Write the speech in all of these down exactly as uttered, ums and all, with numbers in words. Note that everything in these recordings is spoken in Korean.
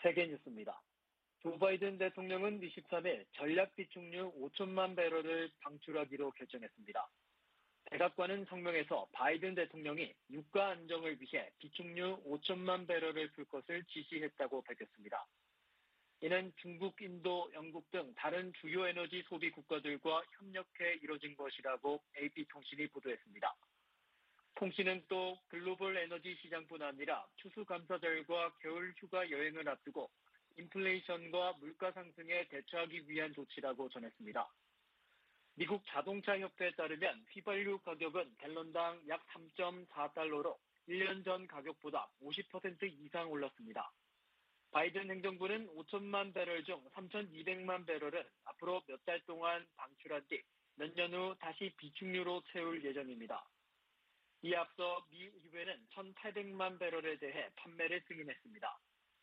세계 뉴스입니다. 조 바이든 대통령은 이십삼 일 전략 비축유 오천만 배럴을 방출하기로 결정했습니다. 백악관은 성명에서 바이든 대통령이 유가 안정을 위해 비축유 오천만 배럴을 풀 것을 지시했다고 밝혔습니다. 이는 중국, 인도, 영국 등 다른 주요 에너지 소비 국가들과 협력해 이뤄진 것이라고 에이피통신이 보도했습니다. 통신은 또 글로벌 에너지 시장뿐 아니라 추수감사절과 겨울 휴가 여행을 앞두고 인플레이션과 물가 상승에 대처하기 위한 조치라고 전했습니다. 미국 자동차협회에 따르면 휘발유 가격은 갤런당 약 삼 점 사 달러로 일 년 전 가격보다 오십 퍼센트 이상 올랐습니다. 바이든 행정부는 오천만 배럴 중 삼천이백만 배럴은 앞으로 몇 달 동안 방출한 뒤 몇 년 후 다시 비축유로 채울 예정입니다. 이에 앞서 미 의회는 천팔백만 배럴에 대해 판매를 승인했습니다.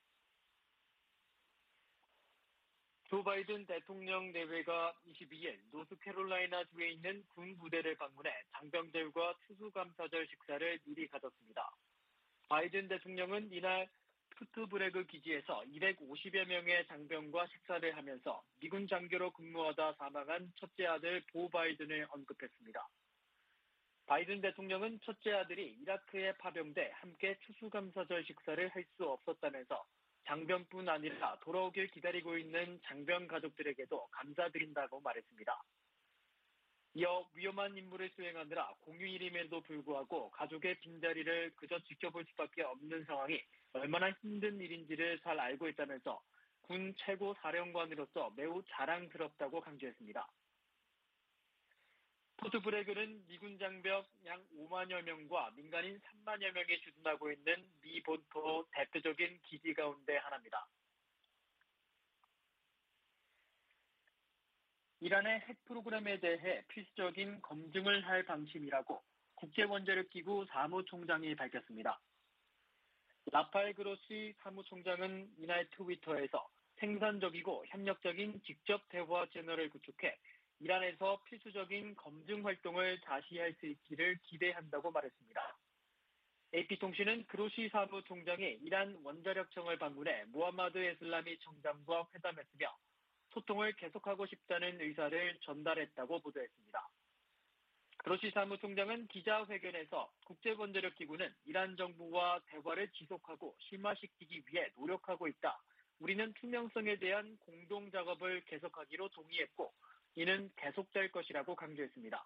조 바이든 대통령 내외가 이십이 일 노스캐롤라이나주에 있는 군 부대를 방문해 장병들과 추수감사절 식사를 미리 가졌습니다. 바이든 대통령은 이날 푸트브레그 기지에서 이백오십여 명의 장병과 식사를 하면서 미군 장교로 근무하다 사망한 첫째 아들 보 바이든을 언급했습니다. 바이든 대통령은 첫째 아들이 이라크에 파병돼 함께 추수감사절 식사를 할 수 없었다면서 장병뿐 아니라 돌아오길 기다리고 있는 장병 가족들에게도 감사드린다고 말했습니다. 이어 위험한 임무를 수행하느라 공휴일임에도 불구하고 가족의 빈자리를 그저 지켜볼 수밖에 없는 상황이 얼마나 힘든 일인지를 잘 알고 있다면서 군 최고 사령관으로서 매우 자랑스럽다고 강조했습니다. 포트브레그는 미군 장병 약 오만여 명과 민간인 삼만여 명이 주둔하고 있는 미 본토 대표적인 기지 가운데 하나입니다. 이란의 핵 프로그램에 대해 필수적인 검증을 할 방침이라고 국제원자력기구 사무총장이 밝혔습니다. 라팔 그로시 사무총장은 이날 트위터에서 생산적이고 협력적인 직접 대화 채널을 구축해 이란에서 필수적인 검증 활동을 다시 할 수 있기를 기대한다고 말했습니다. 에이피통신은 그로시 사무총장이 이란 원자력청을 방문해 무하마드 에슬라미 청장과 회담했으며 소통을 계속하고 싶다는 의사를 전달했다고 보도했습니다. 그로시 사무총장은 기자회견에서 국제원자력기구는 이란 정부와 대화를 지속하고 심화시키기 위해 노력하고 있다. 우리는 투명성에 대한 공동작업을 계속하기로 동의했고 이는 계속될 것이라고 강조했습니다.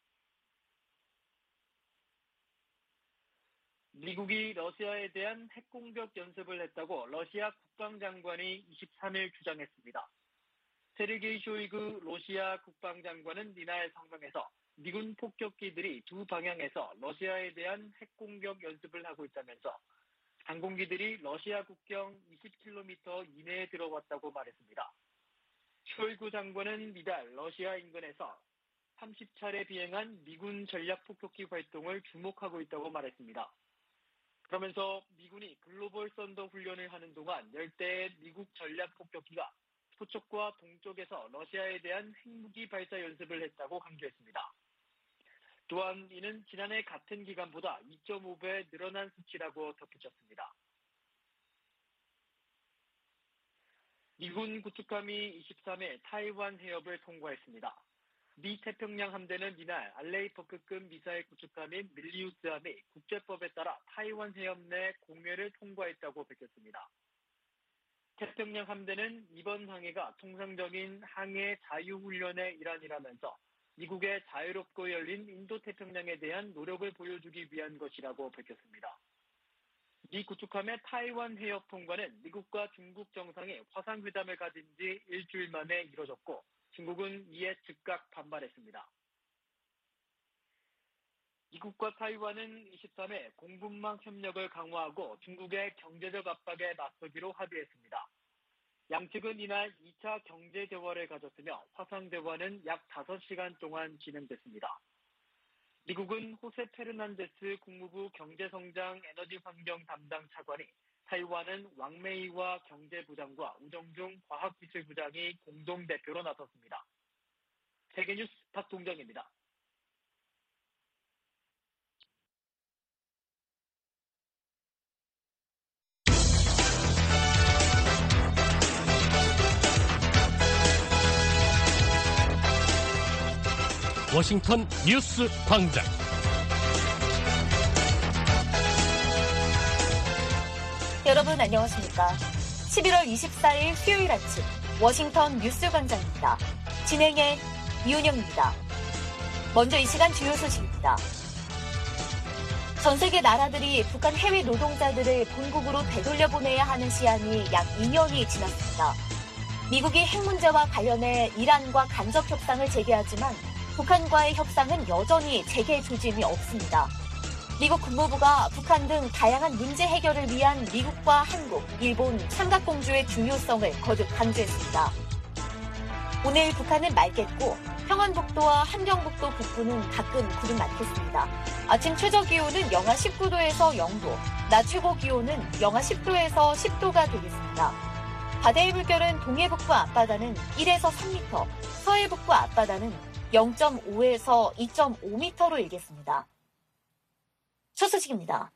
미국이 러시아에 대한 핵공격 연습을 했다고 러시아 국방장관이 이십삼 일 주장했습니다. 세르게이 쇼이그 러시아 국방장관은 이날 성명에서 미군 폭격기들이 두 방향에서 러시아에 대한 핵공격 연습을 하고 있다면서 항공기들이 러시아 국경 이십 킬로미터 이내에 들어왔다고 말했습니다. 쇼이구 장관은 이달 러시아 인근에서 삼십 차례 비행한 미군 전략폭격기 활동을 주목하고 있다고 말했습니다. 그러면서 미군이 글로벌 썬더 훈련을 하는 동안 열 대의 미국 전략폭격기가 서쪽과 동쪽에서 러시아에 대한 핵무기 발사 연습을 했다고 강조했습니다. 또한 이는 지난해 같은 기간보다 이 점 오 배 늘어난 수치라고 덧붙였습니다. 미군 구축함이 이십삼 일 타이완 해협을 통과했습니다. 미 태평양 함대는 이날 알레이포크급 미사일 구축함인 밀리우스함이 국제법에 따라 타이완 해협 내 공해를 통과했다고 밝혔습니다. 태평양 함대는 이번 항해가 통상적인 항해 자유훈련의 일환이라면서 미국의 자유롭고 열린 인도태평양에 대한 노력을 보여주기 위한 것이라고 밝혔습니다. 미 구축함의 타이완 해협 통과는 미국과 중국 정상이 화상회담을 가진 지 일주일 만에 이뤄졌고 중국은 이에 즉각 반발했습니다. 미국과 타이완은 이십삼 일 공군망 협력을 강화하고 중국의 경제적 압박에 맞서기로 합의했습니다. 양측은 이날 이 차 경제대화를 가졌으며 화상대화는 약 다섯 시간 동안 진행됐습니다. 미국은 호세 페르난데스 국무부 경제성장 에너지환경 담당 차관이 타이완은 왕메이와 경제부장과 우정중 과학기술부장이 공동대표로 나섰습니다. 세계뉴스 박동정입니다. 워싱턴 뉴스 광장. 여러분 안녕하십니까? 십일월 이십사일 수요일 아침 워싱턴 뉴스 광장입니다. 진행의 이은영입니다. 먼저 이 시간 주요 소식입니다. 전 세계 나라들이 북한 해외 노동자들을 본국으로 되돌려보내야 하는 시한이 약 이 년이 지났습니다. 미국이 핵 문제와 관련해 이란과 간접 협상을 재개하지만 북한과의 협상은 여전히 재개 조짐이 없습니다. 미국 국무부가 북한 등 다양한 문제 해결을 위한 미국과 한국, 일본 삼각공조의 중요성을 거듭 강조했습니다. 오늘 북한은 맑겠고 평안북도와 함경북도 북부는 가끔 구름 많겠습니다. 아침 최저기온은 영하 십구 도에서 영 도, 낮 최고기온은 영하 십 도에서 십 도가 되겠습니다. 바다의 물결은 동해북부 앞바다는 일에서 삼 미터, 서해북부 앞바다는 영 점 오에서 이 점 오 미터로 일겠습니다. 첫 소식입니다.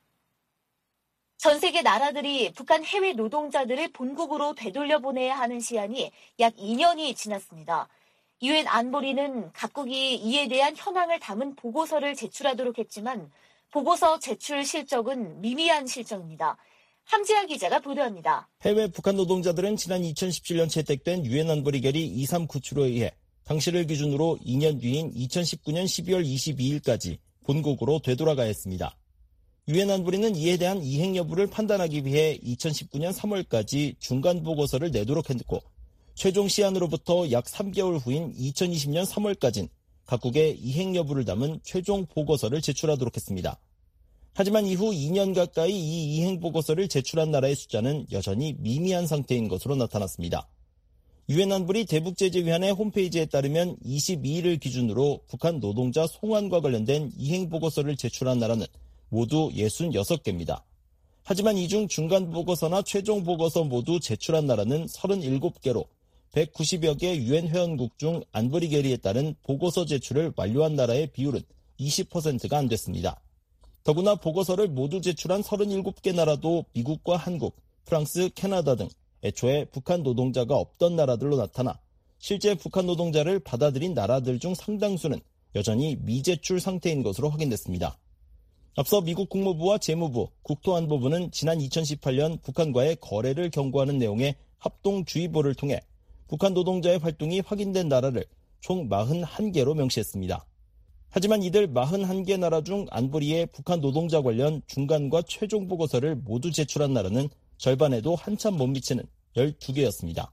전 세계 나라들이 북한 해외 노동자들을 본국으로 되돌려보내야 하는 시한이 약 이 년이 지났습니다. 유엔 안보리는 각국이 이에 대한 현황을 담은 보고서를 제출하도록 했지만 보고서 제출 실적은 미미한 실정입니다. 함지아 기자가 보도합니다. 해외 북한 노동자들은 지난 이천십칠년 채택된 유엔 안보리 결의 이삼구칠호에 의해 당시를 기준으로 이 년 뒤인 이천십구년 십이월 이십이일까지 본국으로 되돌아가야 했습니다. 유엔 안보리는 이에 대한 이행 여부를 판단하기 위해 이천십구년 삼월까지 중간 보고서를 내도록 했고 최종 시한으로부터 약 삼 개월 후인 이천이십년 삼월까지는 각국의 이행 여부를 담은 최종 보고서를 제출하도록 했습니다. 하지만 이후 이 년 가까이 이 이행 보고서를 제출한 나라의 숫자는 여전히 미미한 상태인 것으로 나타났습니다. 유엔 안보리 대북제재위원회 홈페이지에 따르면 이십이일을 기준으로 북한 노동자 송환과 관련된 이행 보고서를 제출한 나라는 모두 육십육 개입니다. 하지만 이 중 중간 보고서나 최종 보고서 모두 제출한 나라는 삼십칠 개로 백구십여 개 유엔 회원국 중 안보리 결의에 따른 보고서 제출을 완료한 나라의 비율은 이십 퍼센트가 안 됐습니다. 더구나 보고서를 모두 제출한 삼십칠 개 나라도 미국과 한국, 프랑스, 캐나다 등 애초에 북한 노동자가 없던 나라들로 나타나 실제 북한 노동자를 받아들인 나라들 중 상당수는 여전히 미제출 상태인 것으로 확인됐습니다. 앞서 미국 국무부와 재무부, 국토안보부는 지난 이천십팔년 북한과의 거래를 경고하는 내용의 합동주의보를 통해 북한 노동자의 활동이 확인된 나라를 총 사십일 개로 명시했습니다. 하지만 이들 사십일 개 나라 중 안보리에 북한 노동자 관련 중간과 최종 보고서를 모두 제출한 나라는 절반에도 한참 못 미치는 열두 개였습니다.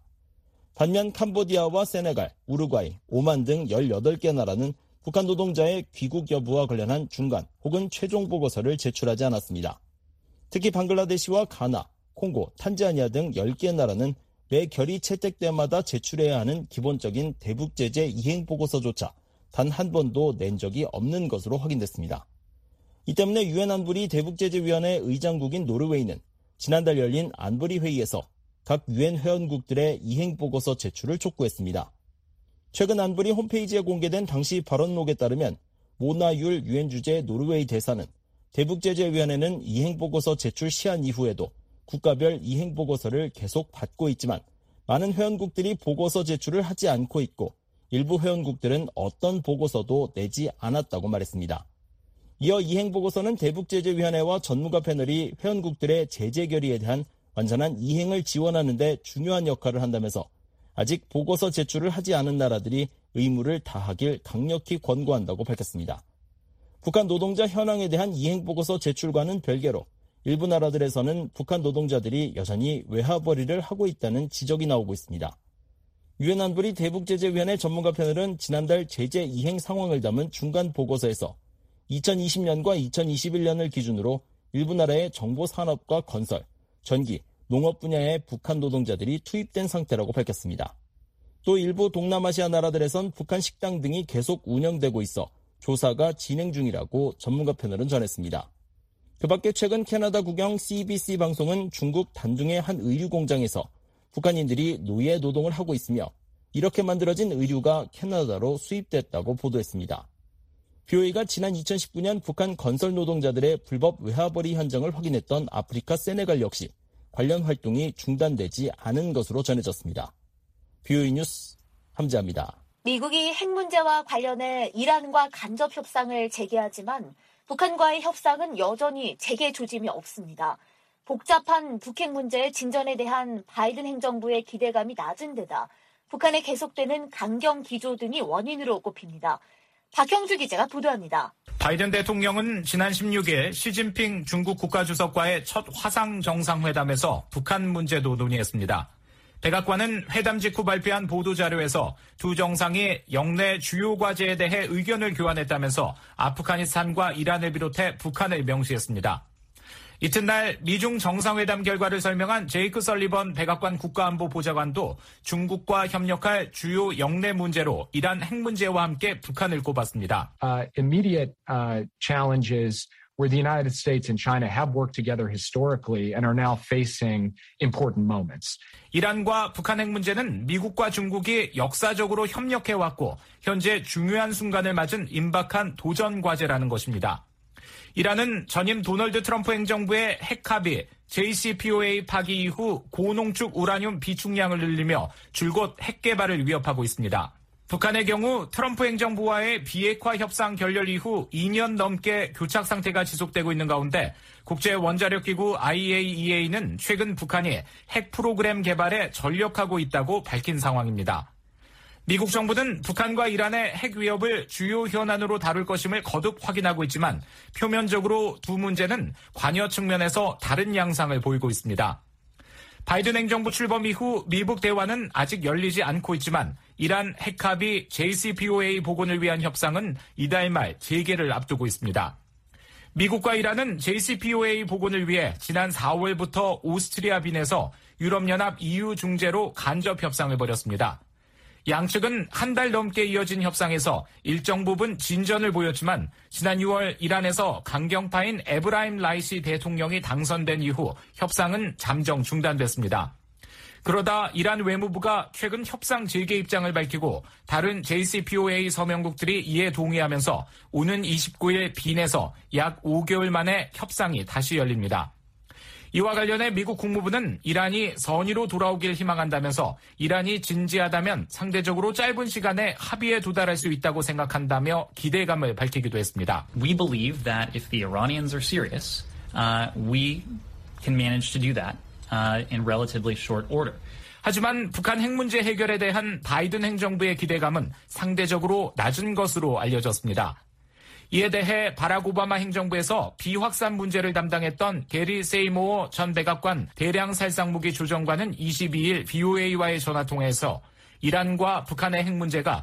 반면 캄보디아와 세네갈, 우루과이, 오만 등 열여덟 개 나라는 북한 노동자의 귀국 여부와 관련한 중간 혹은 최종 보고서를 제출하지 않았습니다. 특히 방글라데시와 가나, 콩고, 탄자니아 등 열 개 나라는 매 결의 채택 때마다 제출해야 하는 기본적인 대북제재 이행 보고서조차 단 한 번도 낸 적이 없는 것으로 확인됐습니다. 이 때문에 유엔 안보리 대북제재위원회 의장국인 노르웨이는 지난달 열린 안보리 회의에서 각 유엔 회원국들의 이행 보고서 제출을 촉구했습니다. 최근 안보리 홈페이지에 공개된 당시 발언록에 따르면 모나율 유엔 주재 노르웨이 대사는 대북제재위원회는 이행 보고서 제출 시한 이후에도 국가별 이행 보고서를 계속 받고 있지만 많은 회원국들이 보고서 제출을 하지 않고 있고 일부 회원국들은 어떤 보고서도 내지 않았다고 말했습니다. 이어 이행 보고서는 대북제재위원회와 전문가 패널이 회원국들의 제재 결의에 대한 완전한 이행을 지원하는 데 중요한 역할을 한다면서 아직 보고서 제출을 하지 않은 나라들이 의무를 다하길 강력히 권고한다고 밝혔습니다. 북한 노동자 현황에 대한 이행 보고서 제출과는 별개로 일부 나라들에서는 북한 노동자들이 여전히 외화벌이를 하고 있다는 지적이 나오고 있습니다. 유엔 안보리 대북제재위원회 전문가 패널은 지난달 제재 이행 상황을 담은 중간 보고서에서 이천이십년과 이천이십일년을 기준으로 일부 나라의 정보산업과 건설, 전기, 농업 분야의 북한 노동자들이 투입된 상태라고 밝혔습니다. 또 일부 동남아시아 나라들에선 북한 식당 등이 계속 운영되고 있어 조사가 진행 중이라고 전문가 패널은 전했습니다. 그 밖에 최근 캐나다 국영 씨비씨 방송은 중국 단둥의 한 의류 공장에서 북한인들이 노예 노동을 하고 있으며 이렇게 만들어진 의류가 캐나다로 수입됐다고 보도했습니다. 비오에이가 지난 이천십구년 북한 건설 노동자들의 불법 외화벌이 현장을 확인했던 아프리카 세네갈 역시 관련 활동이 중단되지 않은 것으로 전해졌습니다. 비오에이 뉴스 함지아입니다. 미국이 핵 문제와 관련해 이란과 간접 협상을 재개하지만 북한과의 협상은 여전히 재개 조짐이 없습니다. 복잡한 북핵 문제의 진전에 대한 바이든 행정부의 기대감이 낮은 데다 북한의 계속되는 강경 기조 등이 원인으로 꼽힙니다. 박형주 기자가 보도합니다. 바이든 대통령은 지난 십육일 시진핑 중국 국가주석과의 첫 화상 정상회담에서 북한 문제도 논의했습니다. 백악관은 회담 직후 발표한 보도자료에서 두 정상이 영내 주요 과제에 대해 의견을 교환했다면서 아프가니스탄과 이란을 비롯해 북한을 명시했습니다. 이튿날 미중 정상회담 결과를 설명한 제이크 설리번 백악관 국가안보 보좌관도 중국과 협력할 주요 영내 문제로 이란 핵 문제와 함께 북한을 꼽았습니다. Uh, immediate uh, challenges where the United States and China have worked together historically and are now facing important moments. 이란과 북한 핵 문제는 미국과 중국이 역사적으로 협력해왔고 현재 중요한 순간을 맞은 임박한 도전 과제라는 것입니다. 이란은 전임 도널드 트럼프 행정부의 핵 합의 제이씨피오에이 파기 이후 고농축 우라늄 비축량을 늘리며 줄곧 핵 개발을 위협하고 있습니다. 북한의 경우 트럼프 행정부와의 비핵화 협상 결렬 이후 이 년 넘게 교착 상태가 지속되고 있는 가운데 국제원자력기구 아이에이이에이는 최근 북한이 핵 프로그램 개발에 전력하고 있다고 밝힌 상황입니다. 미국 정부는 북한과 이란의 핵 위협을 주요 현안으로 다룰 것임을 거듭 확인하고 있지만 표면적으로 두 문제는 관여 측면에서 다른 양상을 보이고 있습니다. 바이든 행정부 출범 이후 미북 대화는 아직 열리지 않고 있지만 이란 핵 합의 제이씨피오에이 복원을 위한 협상은 이달 말 재개를 앞두고 있습니다. 미국과 이란은 제이씨피오에이 복원을 위해 지난 사월부터 오스트리아 빈에서 유럽연합 이유 중재로 간접 협상을 벌였습니다. 양측은 한 달 넘게 이어진 협상에서 일정 부분 진전을 보였지만 지난 유월 이란에서 강경파인 에브라임 라이시 대통령이 당선된 이후 협상은 잠정 중단됐습니다. 그러다 이란 외무부가 최근 협상 재개 입장을 밝히고 다른 제이씨피오에이 서명국들이 이에 동의하면서 오는 이십구일 빈에서 약 오 개월 만에 협상이 다시 열립니다. 이와 관련해 미국 국무부는 이란이 선의로 돌아오길 희망한다면서 이란이 진지하다면 상대적으로 짧은 시간에 합의에 도달할 수 있다고 생각한다며 기대감을 밝히기도 했습니다. We believe that if the Iranians are serious, uh, we can manage to do that uh, in relatively short order. 하지만 북한 핵 문제 해결에 대한 바이든 행정부의 기대감은 상대적으로 낮은 것으로 알려졌습니다. 이에 대해 바락 오바마 행정부에서 비확산 문제를 담당했던 게리 세이모어 전 백악관 대량 살상무기 조정관은 이십이일 브이오에이와의 전화통화에서 이란과 북한의 핵 문제가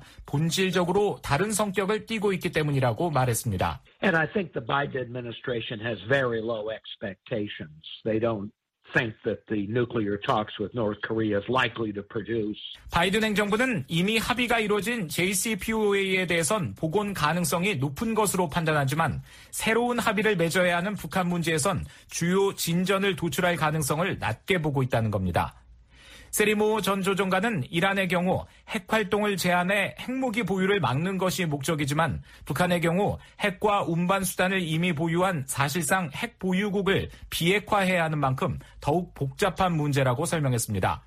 본질적으로 다른 성격을 띠고 있기 때문이라고 말했습니다. And I think the Biden administration has very low expectations. They don't think that the nuclear talks with North Korea is likely to produce. 바이든 행정부는 이미 합의가 이루어진 제이씨피오에이에 대해선 복원 가능성이 높은 것으로 판단하지만 새로운 합의를 맺어야 하는 북한 문제에선 주요 진전을 도출할 가능성을 낮게 보고 있다는 겁니다. 세리모 전 조정관은 이란의 경우 핵 활동을 제한해 핵무기 보유를 막는 것이 목적이지만 북한의 경우 핵과 운반 수단을 이미 보유한 사실상 핵 보유국을 비핵화해야 하는 만큼 더욱 복잡한 문제라고 설명했습니다.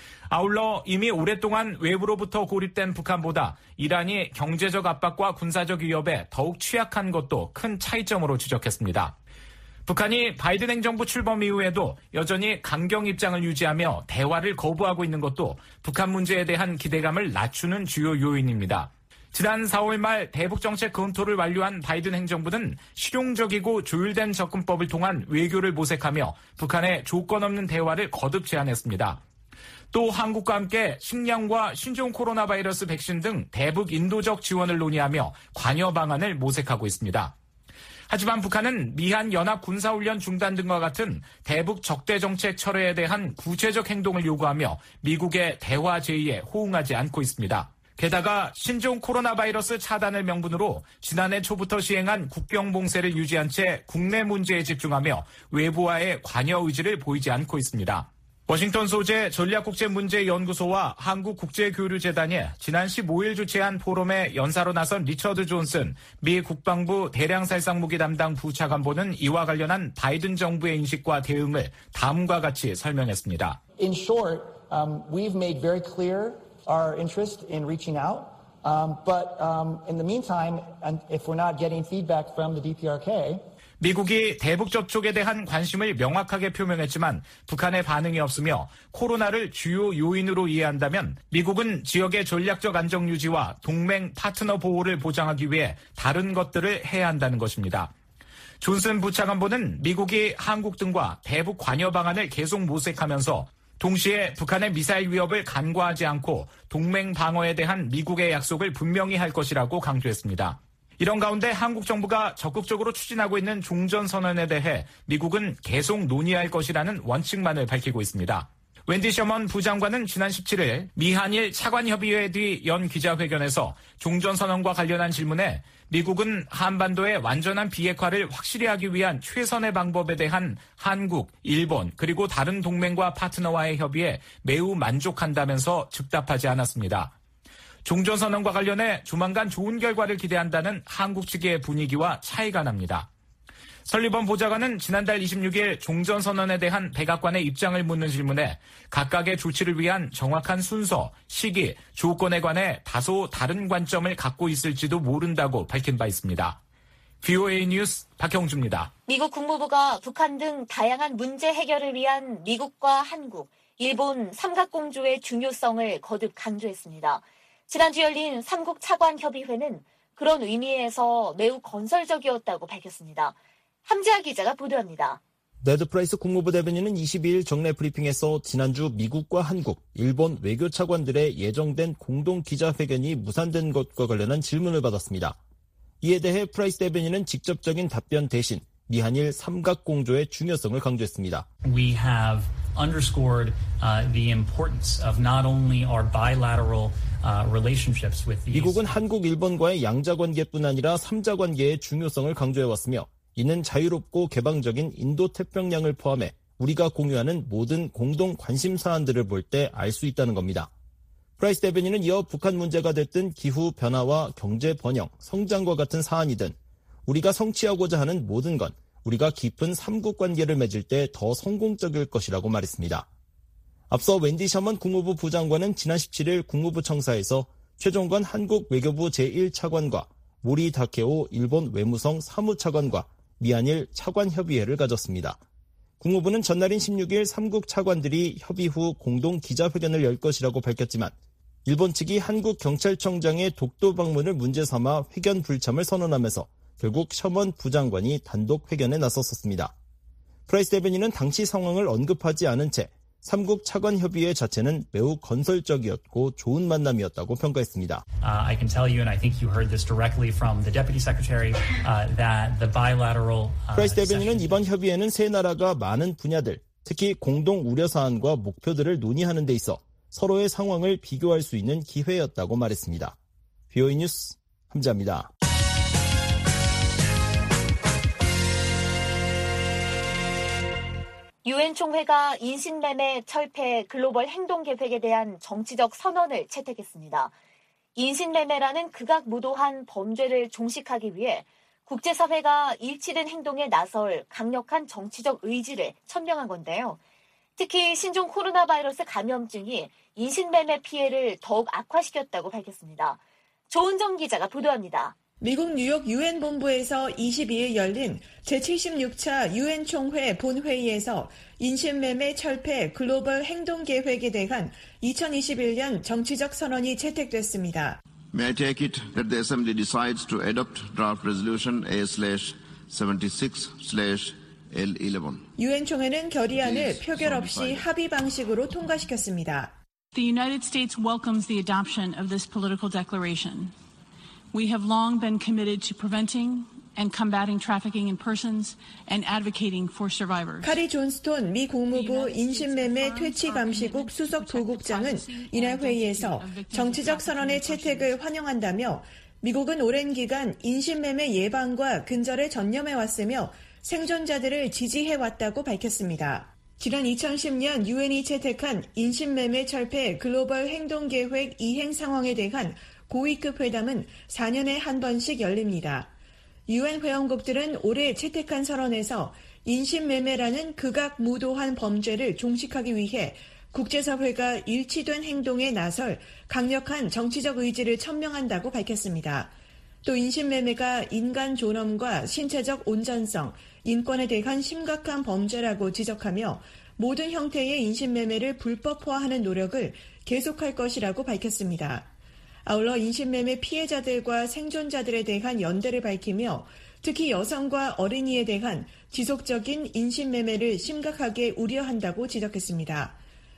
아울러 이미 오랫동안 외부로부터 고립된 북한보다 이란이 경제적 압박과 군사적 위협에 더욱 취약한 것도 큰 차이점으로 지적했습니다. 북한이 바이든 행정부 출범 이후에도 여전히 강경 입장을 유지하며 대화를 거부하고 있는 것도 북한 문제에 대한 기대감을 낮추는 주요 요인입니다. 지난 사월 말 대북 정책 검토를 완료한 바이든 행정부는 실용적이고 조율된 접근법을 통한 외교를 모색하며 북한의 조건 없는 대화를 거듭 제안했습니다. 또 한국과 함께 식량과 신종 코로나 바이러스 백신 등 대북 인도적 지원을 논의하며 관여 방안을 모색하고 있습니다. 하지만 북한은 미한 연합 군사훈련 중단 등과 같은 대북 적대 정책 철회에 대한 구체적 행동을 요구하며 미국의 대화 제의에 호응하지 않고 있습니다. 게다가 신종 코로나 바이러스 차단을 명분으로 지난해 초부터 시행한 국경 봉쇄를 유지한 채 국내 문제에 집중하며 외부와의 관여 의지를 보이지 않고 있습니다. 워싱턴 소재 전략국제문제연구소와 한국국제교류재단이 지난 십오일 주최한 포럼에 연사로 나선 리처드 존슨 미 국방부 대량살상무기 담당 부차관보는 이와 관련한 바이든 정부의 인식과 대응을 다음과 같이 설명했습니다. In short, um, we've made very clear our interest in reaching out Um, but um, in the meantime, and if we're not getting feedback from the D P R K, 미국이 대북 접촉에 대한 관심을 명확하게 표명했지만 북한의 반응이 없으며 코로나를 주요 요인으로 이해한다면 미국은 지역의 전략적 안정 유지와 동맹 파트너 보호를 보장하기 위해 다른 것들을 해야 한다는 것입니다. 존슨 부차관보는 미국이 한국 등과 대북 관여 방안을 계속 모색하면서 동시에 북한의 미사일 위협을 간과하지 않고 동맹 방어에 대한 미국의 약속을 분명히 할 것이라고 강조했습니다. 이런 가운데 한국 정부가 적극적으로 추진하고 있는 종전선언에 대해 미국은 계속 논의할 것이라는 원칙만을 밝히고 있습니다. 웬디 셔먼 부장관은 지난 십칠일 미한일 차관협의회 뒤 연 기자회견에서 종전선언과 관련한 질문에 미국은 한반도의 완전한 비핵화를 확실히 하기 위한 최선의 방법에 대한 한국, 일본 그리고 다른 동맹과 파트너와의 협의에 매우 만족한다면서 즉답하지 않았습니다. 종전선언과 관련해 조만간 좋은 결과를 기대한다는 한국 측의 분위기와 차이가 납니다. 설리번 보좌관은 지난달 이십육일 종전선언에 대한 백악관의 입장을 묻는 질문에 각각의 조치를 위한 정확한 순서, 시기, 조건에 관해 다소 다른 관점을 갖고 있을지도 모른다고 밝힌 바 있습니다. 브이오에이 뉴스 박형주입니다. 미국 국무부가 북한 등 다양한 문제 해결을 위한 미국과 한국, 일본 삼각공조의 중요성을 거듭 강조했습니다. 지난주 열린 삼국 차관협의회는 그런 의미에서 매우 건설적이었다고 밝혔습니다. 함지아 기자가 보도합니다. 네드 프라이스 국무부 대변인은 이십이일 정례 브리핑에서 지난주 미국과 한국, 일본 외교 차관들의 예정된 공동 기자회견이 무산된 것과 관련한 질문을 받았습니다. 이에 대해 프라이스 대변인은 직접적인 답변 대신 미한일 삼각공조의 중요성을 강조했습니다. We have underscored uh, the importance of not only our bilateral uh, relationships with these. 미국은 한국, 일본과의 양자관계뿐 아니라 삼자관계의 중요성을 강조해왔으며 이는 자유롭고 개방적인 인도태평양을 포함해 우리가 공유하는 모든 공동 관심 사안들을 볼 때 알 수 있다는 겁니다. 프라이스 대변인은 이어 북한 문제가 됐든 기후 변화와 경제 번영, 성장과 같은 사안이든 우리가 성취하고자 하는 모든 건 우리가 깊은 삼국 관계를 맺을 때 더 성공적일 것이라고 말했습니다. 앞서 웬디 셔먼 국무부 부장관은 지난 십칠일 국무부 청사에서 최종건 한국 외교부 제일 차관과 모리 다케오 일본 외무성 사무차관과 미한일 차관협의회를 가졌습니다. 국무부는 전날인 십육일 삼국 차관들이 협의 후 공동 기자회견을 열 것이라고 밝혔지만 일본 측이 한국 경찰청장의 독도 방문을 문제 삼아 회견 불참을 선언하면서 결국 셔먼 부장관이 단독 회견에 나섰었습니다. 프라이스 대변인은 당시 상황을 언급하지 않은 채 삼국 차관협의회 자체는 매우 건설적이었고 좋은 만남이었다고 평가했습니다. Uh, I can tell you, and I think you heard this directly from the Deputy Secretary, uh, that the bilateral. Uh, 프라이스 대변인은 이번 협의회는 세 나라가 많은 분야들, 특히 공동 우려 사안과 목표들을 논의하는 데 있어 서로의 상황을 비교할 수 있는 기회였다고 말했습니다. 브이오에이 뉴스 함지아입니다. 유엔 총회가 인신매매 철폐 글로벌 행동 계획에 대한 정치적 선언을 채택했습니다. 인신매매라는 극악무도한 범죄를 종식하기 위해 국제사회가 일치된 행동에 나설 강력한 정치적 의지를 천명한 건데요. 특히 신종 코로나 바이러스 감염증이 인신매매 피해를 더욱 악화시켰다고 밝혔습니다. 조은정 기자가 보도합니다. 미국 뉴욕 유엔 본부에서 이십이일 열린 제칠십육 차 유엔 총회 본회의에서 인신매매 철폐 글로벌 행동 계획에 대한 이천이십일년 정치적 선언이 채택됐습니다. May I take it that the Assembly decides to adopt draft resolution A 칠십육 엘 십일. 유엔 총회는 결의안을 표결 없이 합의 방식으로 통과시켰습니다. The United States welcomes the adoption of this political declaration. We have long been committed to preventing and combating trafficking in persons and advocating for survivors. 카리 존스톤 미 국무부 인신매매 퇴치감시국 수석 부국장은 이날 회의에서 정치적 선언의 채택을 환영한다며 미국은 오랜 기간 인신매매 예방과 근절에 전념해왔으며 생존자들을 지지해왔다고 밝혔습니다. 지난 이천십년 유엔이 채택한 인신매매 철폐 글로벌 행동계획 이행 상황에 대한 고위급 회담은 사년에 한 번씩 열립니다. 유엔 회원국들은 올해 채택한 선언에서 인신매매라는 극악무도한 범죄를 종식하기 위해 국제사회가 일치된 행동에 나설 강력한 정치적 의지를 천명한다고 밝혔습니다. 또 인신매매가 인간 존엄과 신체적 온전성, 인권에 대한 심각한 범죄라고 지적하며 모든 형태의 인신매매를 불법화하는 노력을 계속할 것이라고 밝혔습니다. 아울러 인신매매 피해자들과 생존자들에 대한 연대를 밝히며 특히 여성과 어린이에 대한 지속적인 인신매매를 심각하게 우려한다고 지적했습니다.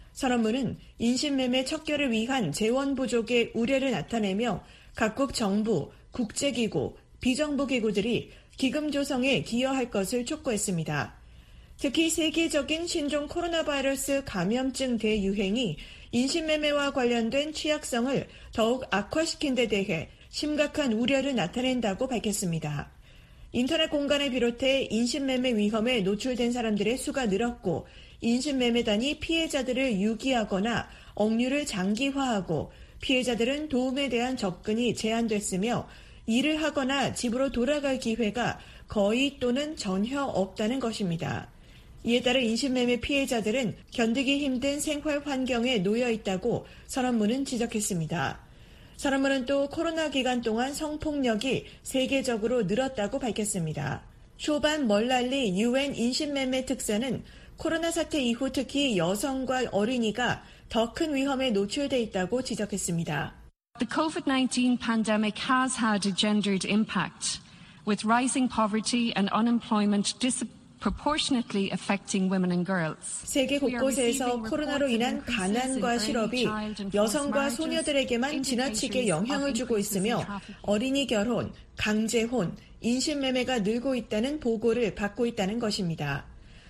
선언문은 인신매매 척결을 위한 재원 부족의 우려를 나타내며 각국 정부, 국제기구, 비정부기구들이 기금 조성에 기여할 것을 촉구했습니다. 특히 세계적인 신종 코로나 바이러스 감염증 대유행이 인신매매와 관련된 취약성을 더욱 악화시킨 데 대해 심각한 우려를 나타낸다고 밝혔습니다. 인터넷 공간을 비롯해 인신매매 위험에 노출된 사람들의 수가 늘었고 인신매매단이 피해자들을 유기하거나 억류를 장기화하고 피해자들은 도움에 대한 접근이 제한됐으며 일을 하거나 집으로 돌아갈 기회가 거의 또는 전혀 없다는 것입니다. 이에 따라 인신매매 피해자들은 견디기 힘든 생활 환경에 놓여 있다고 선언문은 지적했습니다. 선언문은 또 코로나 기간 동안 성폭력이 세계적으로 늘었다고 밝혔습니다. 쇼반 멀랄리 유엔 인신매매 특사는 코로나 사태 이후 특히 여성과 어린이가 더 큰 위험에 노출돼 있다고 지적했습니다. The COVID nineteen pandemic has had a gendered impact, with rising poverty and unemployment disproportionately affecting women and girls. 세계 곳곳에서 코로나로 인한 가난과 실업이 여성과 소녀들에게만 지나치게 영향을 주고 있으며 어린이 결혼, 강제혼, 인신매매가 늘고 있다는 보고를 받고 있다는 것입니다.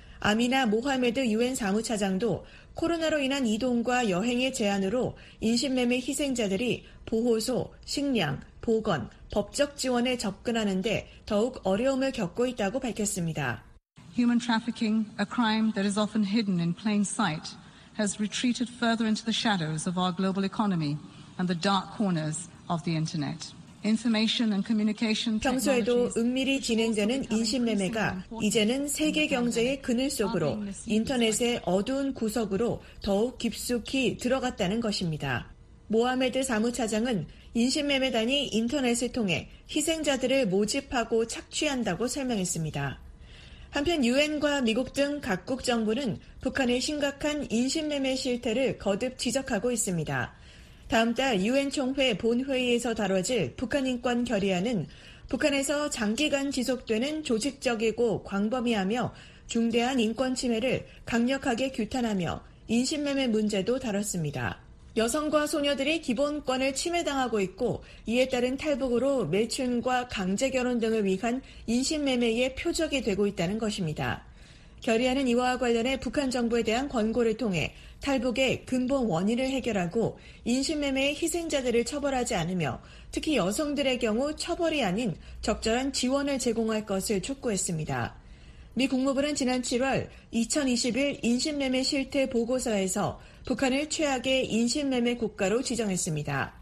아미나 모하메드 유엔 사무차장도 코로나로 인한 이동과 여행의 제한으로 인신매매 희생자들이 보호소, 식량, 보건, 법적 지원에 접근하는 데 더욱 어려움을 겪고 있다고 밝혔습니다. Human trafficking, a crime that is often hidden in plain sight, has retreated further into the shadows of our global economy and the dark corners of the internet. 평소에도 은밀히 진행되는 인신매매가 이제는 세계 경제의 그늘 속으로 인터넷의 어두운 구석으로 더욱 깊숙이 들어갔다는 것입니다. 모하메드 사무차장은 인신매매단이 인터넷을 통해 희생자들을 모집하고 착취한다고 설명했습니다. 한편 유엔과 미국 등 각국 정부는 북한의 심각한 인신매매 실태를 거듭 지적하고 있습니다. 다음 달 유엔 총회 본회의에서 다뤄질 북한 인권 결의안은 북한에서 장기간 지속되는 조직적이고 광범위하며 중대한 인권 침해를 강력하게 규탄하며 인신매매 문제도 다뤘습니다. 여성과 소녀들이 기본권을 침해당하고 있고 이에 따른 탈북으로 매춘과 강제결혼 등을 위한 인신매매의 표적이 되고 있다는 것입니다. 결의안은 이와 관련해 북한 정부에 대한 권고를 통해 탈북의 근본 원인을 해결하고 인신매매의 희생자들을 처벌하지 않으며 특히 여성들의 경우 처벌이 아닌 적절한 지원을 제공할 것을 촉구했습니다. 미 국무부는 지난 칠월 이천이십일 인신매매 실태 보고서에서 북한을 최악의 인신매매 국가로 지정했습니다.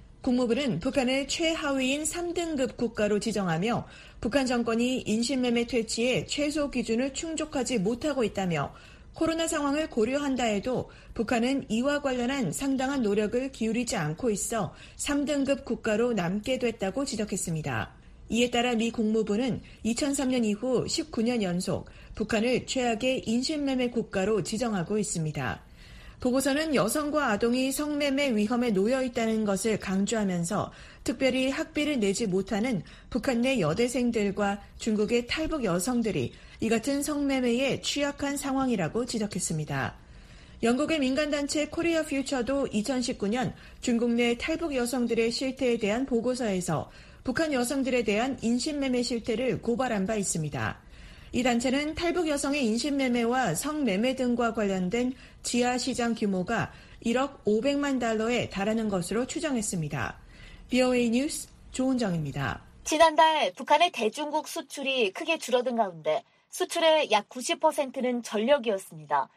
국무부는 북한을 최하위인 삼 등급 국가로 지정하며 북한 정권이 인신매매 퇴치의 최소 기준을 충족하지 못하고 있다며 코로나 상황을 고려한다 해도 북한은 이와 관련한 상당한 노력을 기울이지 않고 있어 삼 등급 국가로 남게 됐다고 지적했습니다. 이에 따라 미 국무부는 이천삼 년 이후 십구 년 연속 북한을 최악의 인신매매 국가로 지정하고 있습니다. 보고서는 여성과 아동이 성매매 위험에 놓여 있다는 것을 강조하면서 특별히 학비를 내지 못하는 북한 내 여대생들과 중국의 탈북 여성들이 이 같은 성매매에 취약한 상황이라고 지적했습니다. 영국의 민간단체 코리아 퓨처도 이천십구 년 중국 내 탈북 여성들의 실태에 대한 보고서에서 북한 여성들에 대한 인신매매 실태를 고발한 바 있습니다. 이 단체는 탈북 여성의 인신매매와 성매매 등과 관련된 지하시장 규모가 일억 오백만 달러에 달하는 것으로 추정했습니다. 브이오에이 뉴스 조은정입니다. 지난달 북한의 대중국 수출이 크게 줄어든 가운데 수출의 약 구십 퍼센트는 전력이었습니다.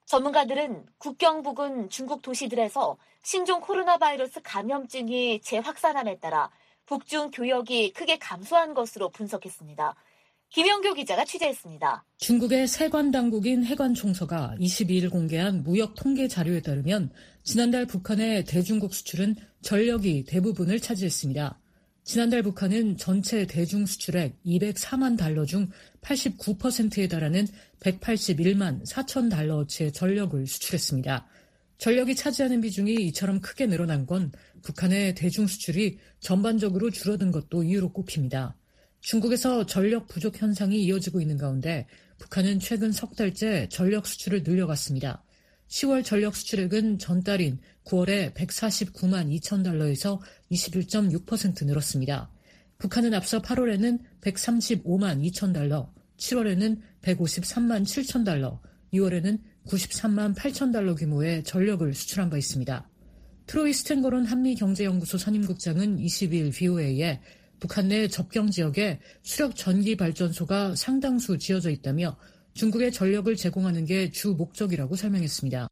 전문가들은 국경 부근 중국 도시들에서 신종 코로나 바이러스 감염증이 재확산함에 따라 북중 교역이 크게 감소한 것으로 분석했습니다. 김영교 기자가 취재했습니다. 중국의 세관 당국인 해관총서가 이십이일 공개한 무역 통계 자료에 따르면 지난달 북한의 대중국 수출은 전력이 대부분을 차지했습니다. 지난달 북한은 전체 대중 수출액 이백사만 달러 중 팔십구 퍼센트에 달하는 백팔십일만 사천 달러어치의 전력을 수출했습니다. 전력이 차지하는 비중이 이처럼 크게 늘어난 건 북한의 대중 수출이 전반적으로 줄어든 것도 이유로 꼽힙니다. 중국에서 전력 부족 현상이 이어지고 있는 가운데 북한은 최근 석 달째 전력 수출을 늘려갔습니다. 시월 전력 수출액은 전달인 구월에 백사십구만 이천 달러에서 이십일 점 육 퍼센트 늘었습니다. 북한은 앞서 팔월에는 백삼십오만 이천 달러, 칠월에는 백오십삼만 칠천 달러, 유월에는 구십삼만 팔천 달러 규모의 전력을 수출한 바 있습니다. 트로이 스탠거론 한미경제연구소 선임국장은 이십이일 브이오에이에 북한 내 접경 지역에 수력 전기 발전소가 상당수 지어져 있다며 중국의 전력을 제공하는 게 주 목적이라고 설명했습니다.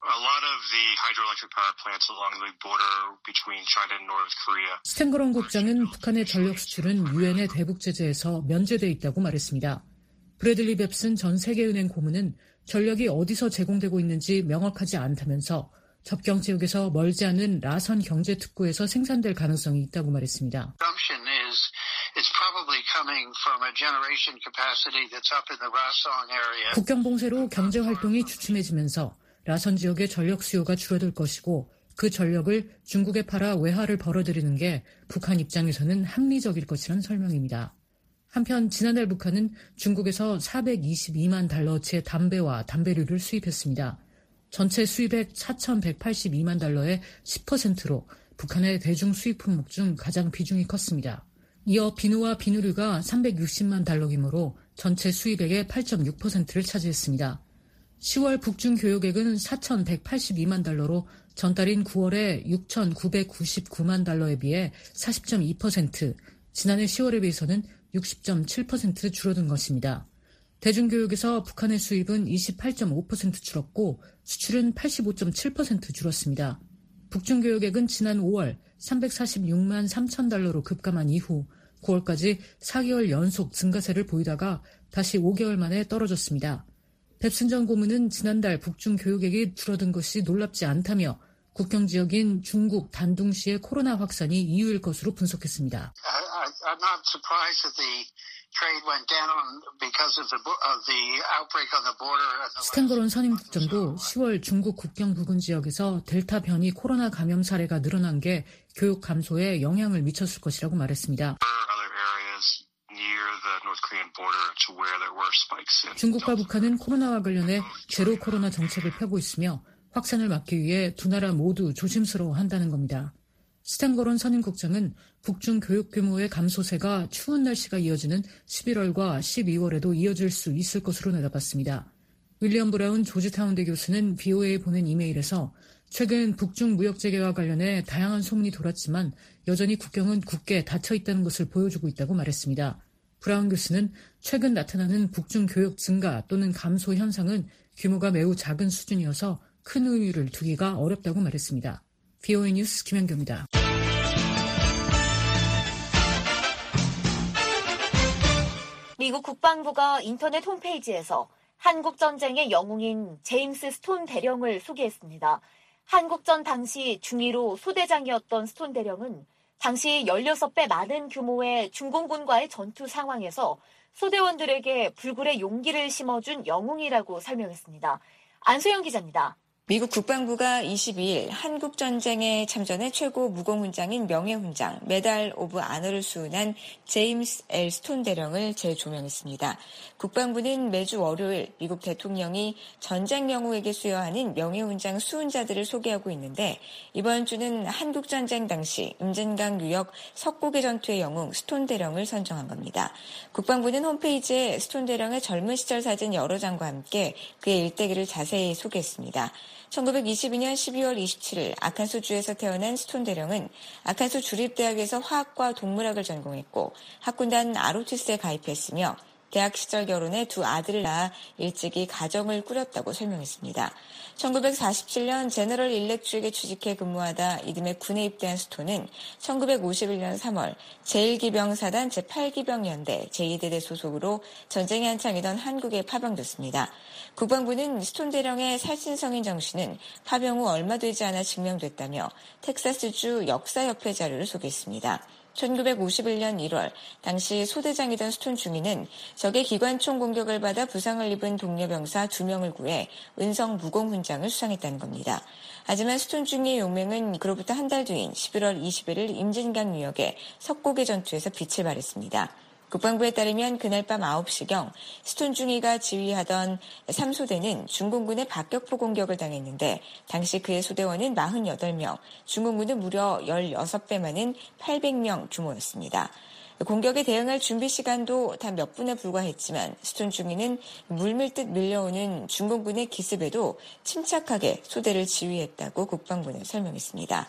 스탠거론 국장은 북한의 전력 수출은 유엔의 대북 제재에서 면제돼 있다고 말했습니다. 브래들리 뱁슨 전 세계은행 고문은 전력이 어디서 제공되고 있는지 명확하지 않다면서 접경 지역에서 멀지 않은 라선 경제특구에서 생산될 가능성이 있다고 말했습니다. 국경 봉쇄로 경제 활동이 주춤해지면서 라선 지역의 전력 수요가 줄어들 것이고 그 전력을 중국에 팔아 외화를 벌어들이는 게 북한 입장에서는 합리적일 것이란 설명입니다. 한편 지난달 북한은 중국에서 사백이십이만 달러어치의 담배와 담배류를 수입했습니다. 전체 수입액 사천백팔십이만 달러의 십 퍼센트로 북한의 대중 수입 품목 중 가장 비중이 컸습니다. 이어 비누와 비누류가 삼백육십만 달러 규모로 전체 수입액의 팔 점 육 퍼센트를 차지했습니다. 시월 북중 교역액은 사천백팔십이만 달러로 전달인 구월에 육천구백구십구만 달러에 비해 사십 점 이 퍼센트, 지난해 시월에 비해서는 육십 점 칠 퍼센트 줄어든 것입니다. 대중교육에서 북한의 수입은 이십팔 점 오 퍼센트 줄었고 수출은 팔십오 점 칠 퍼센트 줄었습니다. 북중교역액은 지난 오월 삼백사십육만 삼천 달러로 급감한 이후 구월까지 사 개월 연속 증가세를 보이다가 다시 오 개월 만에 떨어졌습니다. 뱁슨 전 고문은 지난달 북중교역액이 줄어든 것이 놀랍지 않다며 국경 지역인 중국 단둥시의 코로나 확산이 이유일 것으로 분석했습니다. I'm not surprised that the trade went down because of the of the outbreak on the border. 스탠거론 선임국장도 시월 중국 국경 부근 지역에서 델타 변이 코로나 감염 사례가 늘어난 게 교육 감소에 영향을 미쳤을 것이라고 말했습니다. 중국과 북한은 코로나와 관련해 제로 코로나 정책을 펴고 있으며 확산을 막기 위해 두 나라 모두 조심스러워한다는 겁니다. 스탠거론 선임국장은 북중 교육 규모의 감소세가 추운 날씨가 이어지는 십일월과 십이월에도 이어질 수 있을 것으로 내다봤습니다. 윌리엄 브라운 조지타운대 교수는 브이오에이에 보낸 이메일에서 최근 북중 무역 재개와 관련해 다양한 소문이 돌았지만 여전히 국경은 굳게 닫혀 있다는 것을 보여주고 있다고 말했습니다. 브라운 교수는 최근 나타나는 북중 교역 증가 또는 감소 현상은 규모가 매우 작은 수준이어서 큰 의미를 두기가 어렵다고 말했습니다. 브이오에이 뉴스 김현교입니다. 미국 국방부가 인터넷 홈페이지에서 한국전쟁의 영웅인 제임스 스톤 대령을 소개했습니다. 한국전 당시 중위로 소대장이었던 스톤 대령은 당시 열여섯 배 많은 규모의 중공군과의 전투 상황에서 소대원들에게 불굴의 용기를 심어준 영웅이라고 설명했습니다. 안소영 기자입니다. 미국 국방부가 이십이일 한국전쟁에 참전해 최고 무공훈장인 명예훈장, 메달 오브 아너를 수운한 제임스 엘 스톤 대령을 재조명했습니다. 국방부는 매주 월요일 미국 대통령이 전쟁 영웅에게 수여하는 명예훈장 수훈자들을 소개하고 있는데 이번 주는 한국전쟁 당시 임진강 유역 석고개 전투의 영웅 스톤 대령을 선정한 겁니다. 국방부는 홈페이지에 스톤 대령의 젊은 시절 사진 여러 장과 함께 그의 일대기를 자세히 소개했습니다. 천구백이십이년 십이월 이십칠일 아칸소주에서 태어난 스톤 대령은 아칸소 주립대학에서 화학과 동물학을 전공했고 학군단 아로티스에 가입했으며 대학 시절 결혼해 두 아들을 낳아 일찍이 가정을 꾸렸다고 설명했습니다. 천구백사십칠 년 제너럴 일렉트릭에 취직해 근무하다 이듬해 군에 입대한 스톤은 천구백오십일 년 삼월 제일기병사단 제팔 기병연대 제이 대대 소속으로 전쟁이 한창이던 한국에 파병됐습니다. 국방부는 스톤 대령의 살신성인 정신은 파병 후 얼마 되지 않아 증명됐다며 텍사스주 역사협회 자료를 소개했습니다. 천구백오십일 년 일월 당시 소대장이던 스톤 중위는 적의 기관총 공격을 받아 부상을 입은 동료 병사 두 명을 구해 은성 무공훈장을 수상했다는 겁니다. 하지만 스톤 중위의 용맹은 그로부터 한 달 뒤인 십일월 이십일일 임진강 유역의 석고개 전투에서 빛을 발했습니다. 국방부에 따르면 그날 밤 아홉 시경 스톤 중위가 지휘하던 삼 소대는 중공군의 박격포 공격을 당했는데 당시 그의 소대원은 사십팔 명, 중공군은 무려 십육 배 많은 팔백 명 규모였습니다. 공격에 대응할 준비 시간도 단 몇 분에 불과했지만 스톤 중위는 물밀듯 밀려오는 중공군의 기습에도 침착하게 소대를 지휘했다고 국방부는 설명했습니다.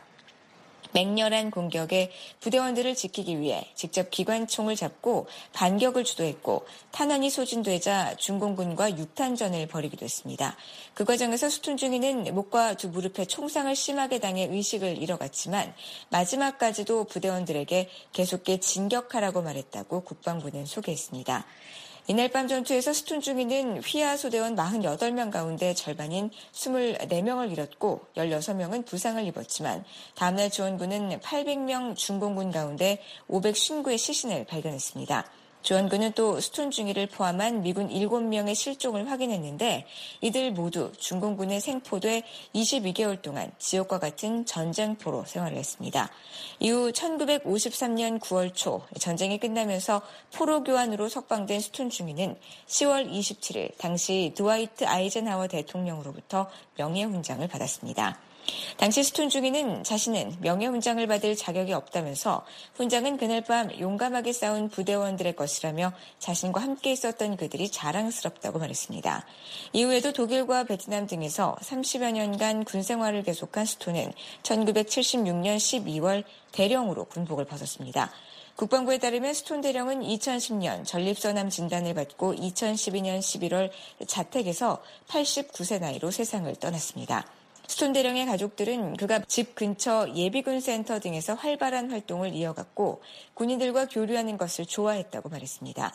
맹렬한 공격에 부대원들을 지키기 위해 직접 기관총을 잡고 반격을 주도했고 탄환이 소진되자 중공군과 육탄전을 벌이기도 했습니다. 그 과정에서 스톤 중위는 목과 두 무릎에 총상을 심하게 당해 의식을 잃어갔지만 마지막까지도 부대원들에게 계속해 진격하라고 말했다고 국방부는 소개했습니다. 이날 밤 전투에서 스톤 중위는 휘하 소대원 사십팔 명 가운데 절반인 이십사 명을 잃었고 십육 명은 부상을 입었지만 다음날 지원군은 팔백 명 중공군 가운데 오백오십 구의 시신을 발견했습니다. 지원군은 또 스톤 중위를 포함한 미군 일곱 명의 실종을 확인했는데 이들 모두 중공군에 생포돼 이십이 개월 동안 지옥과 같은 전쟁포로 생활을 했습니다. 이후 천구백오십삼 년 구월 초 전쟁이 끝나면서 포로 교환으로 석방된 스톤 중위는 시월 이십칠일 당시 드와이트 아이젠하워 대통령으로부터 명예훈장을 받았습니다. 당시 스톤 중위는 자신은 명예훈장을 받을 자격이 없다면서 훈장은 그날 밤 용감하게 싸운 부대원들의 것이라며 자신과 함께 있었던 그들이 자랑스럽다고 말했습니다. 이후에도 독일과 베트남 등에서 삼십여 년간 군생활을 계속한 스톤은 천구백칠십육 년 십이월 대령으로 군복을 벗었습니다. 국방부에 따르면 스톤 대령은 이천십 년 전립선암 진단을 받고 이천십이 년 십일월 자택에서 팔십구 세 나이로 세상을 떠났습니다. 스톤 대령의 가족들은 그가 집 근처 예비군 센터 등에서 활발한 활동을 이어갔고 군인들과 교류하는 것을 좋아했다고 말했습니다.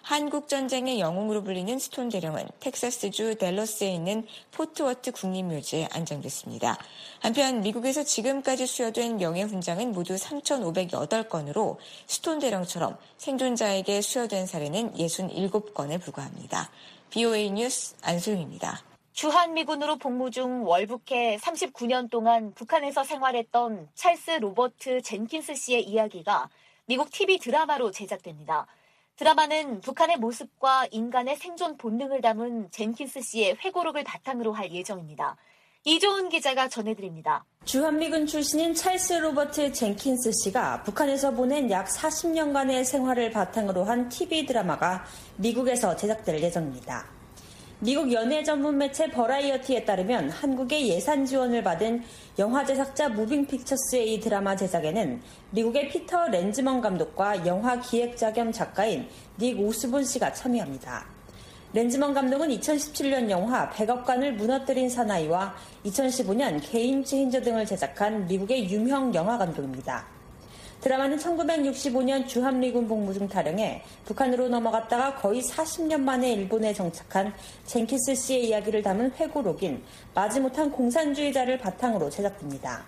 한국전쟁의 영웅으로 불리는 스톤 대령은 텍사스주 댈러스에 있는 포트워트 국립묘지에 안장됐습니다. 한편 미국에서 지금까지 수여된 명예훈장은 모두 삼천오백팔 건으로 스톤 대령처럼 생존자에게 수여된 사례는 육십칠 건에 불과합니다. 비오에이 뉴스 안소영입니다. 주한미군으로 복무 중 월북해 삼십구 년 동안 북한에서 생활했던 찰스 로버트 젠킨스 씨의 이야기가 미국 티비 드라마로 제작됩니다. 드라마는 북한의 모습과 인간의 생존 본능을 담은 젠킨스 씨의 회고록을 바탕으로 할 예정입니다. 이조은 기자가 전해드립니다. 주한미군 출신인 찰스 로버트 젠킨스 씨가 북한에서 보낸 약 사십 년간의 생활을 바탕으로 한 티비 드라마가 미국에서 제작될 예정입니다. 미국 연예 전문 매체 버라이어티에 따르면 한국의 예산 지원을 받은 영화 제작자 무빙픽처스의 이 드라마 제작에는 미국의 피터 렌즈먼 감독과 영화 기획자 겸 작가인 닉 오스본 씨가 참여합니다. 렌즈먼 감독은 이천십칠 년 영화 백악관을 무너뜨린 사나이와 이천십오 년 게임 체인저 등을 제작한 미국의 유명 영화 감독입니다. 드라마는 천구백육십오 년 주한미군 복무 중 탈영해 북한으로 넘어갔다가 거의 사십 년 만에 일본에 정착한 젠킨스 씨의 이야기를 담은 회고록인 마지못한 공산주의자를 바탕으로 제작됩니다.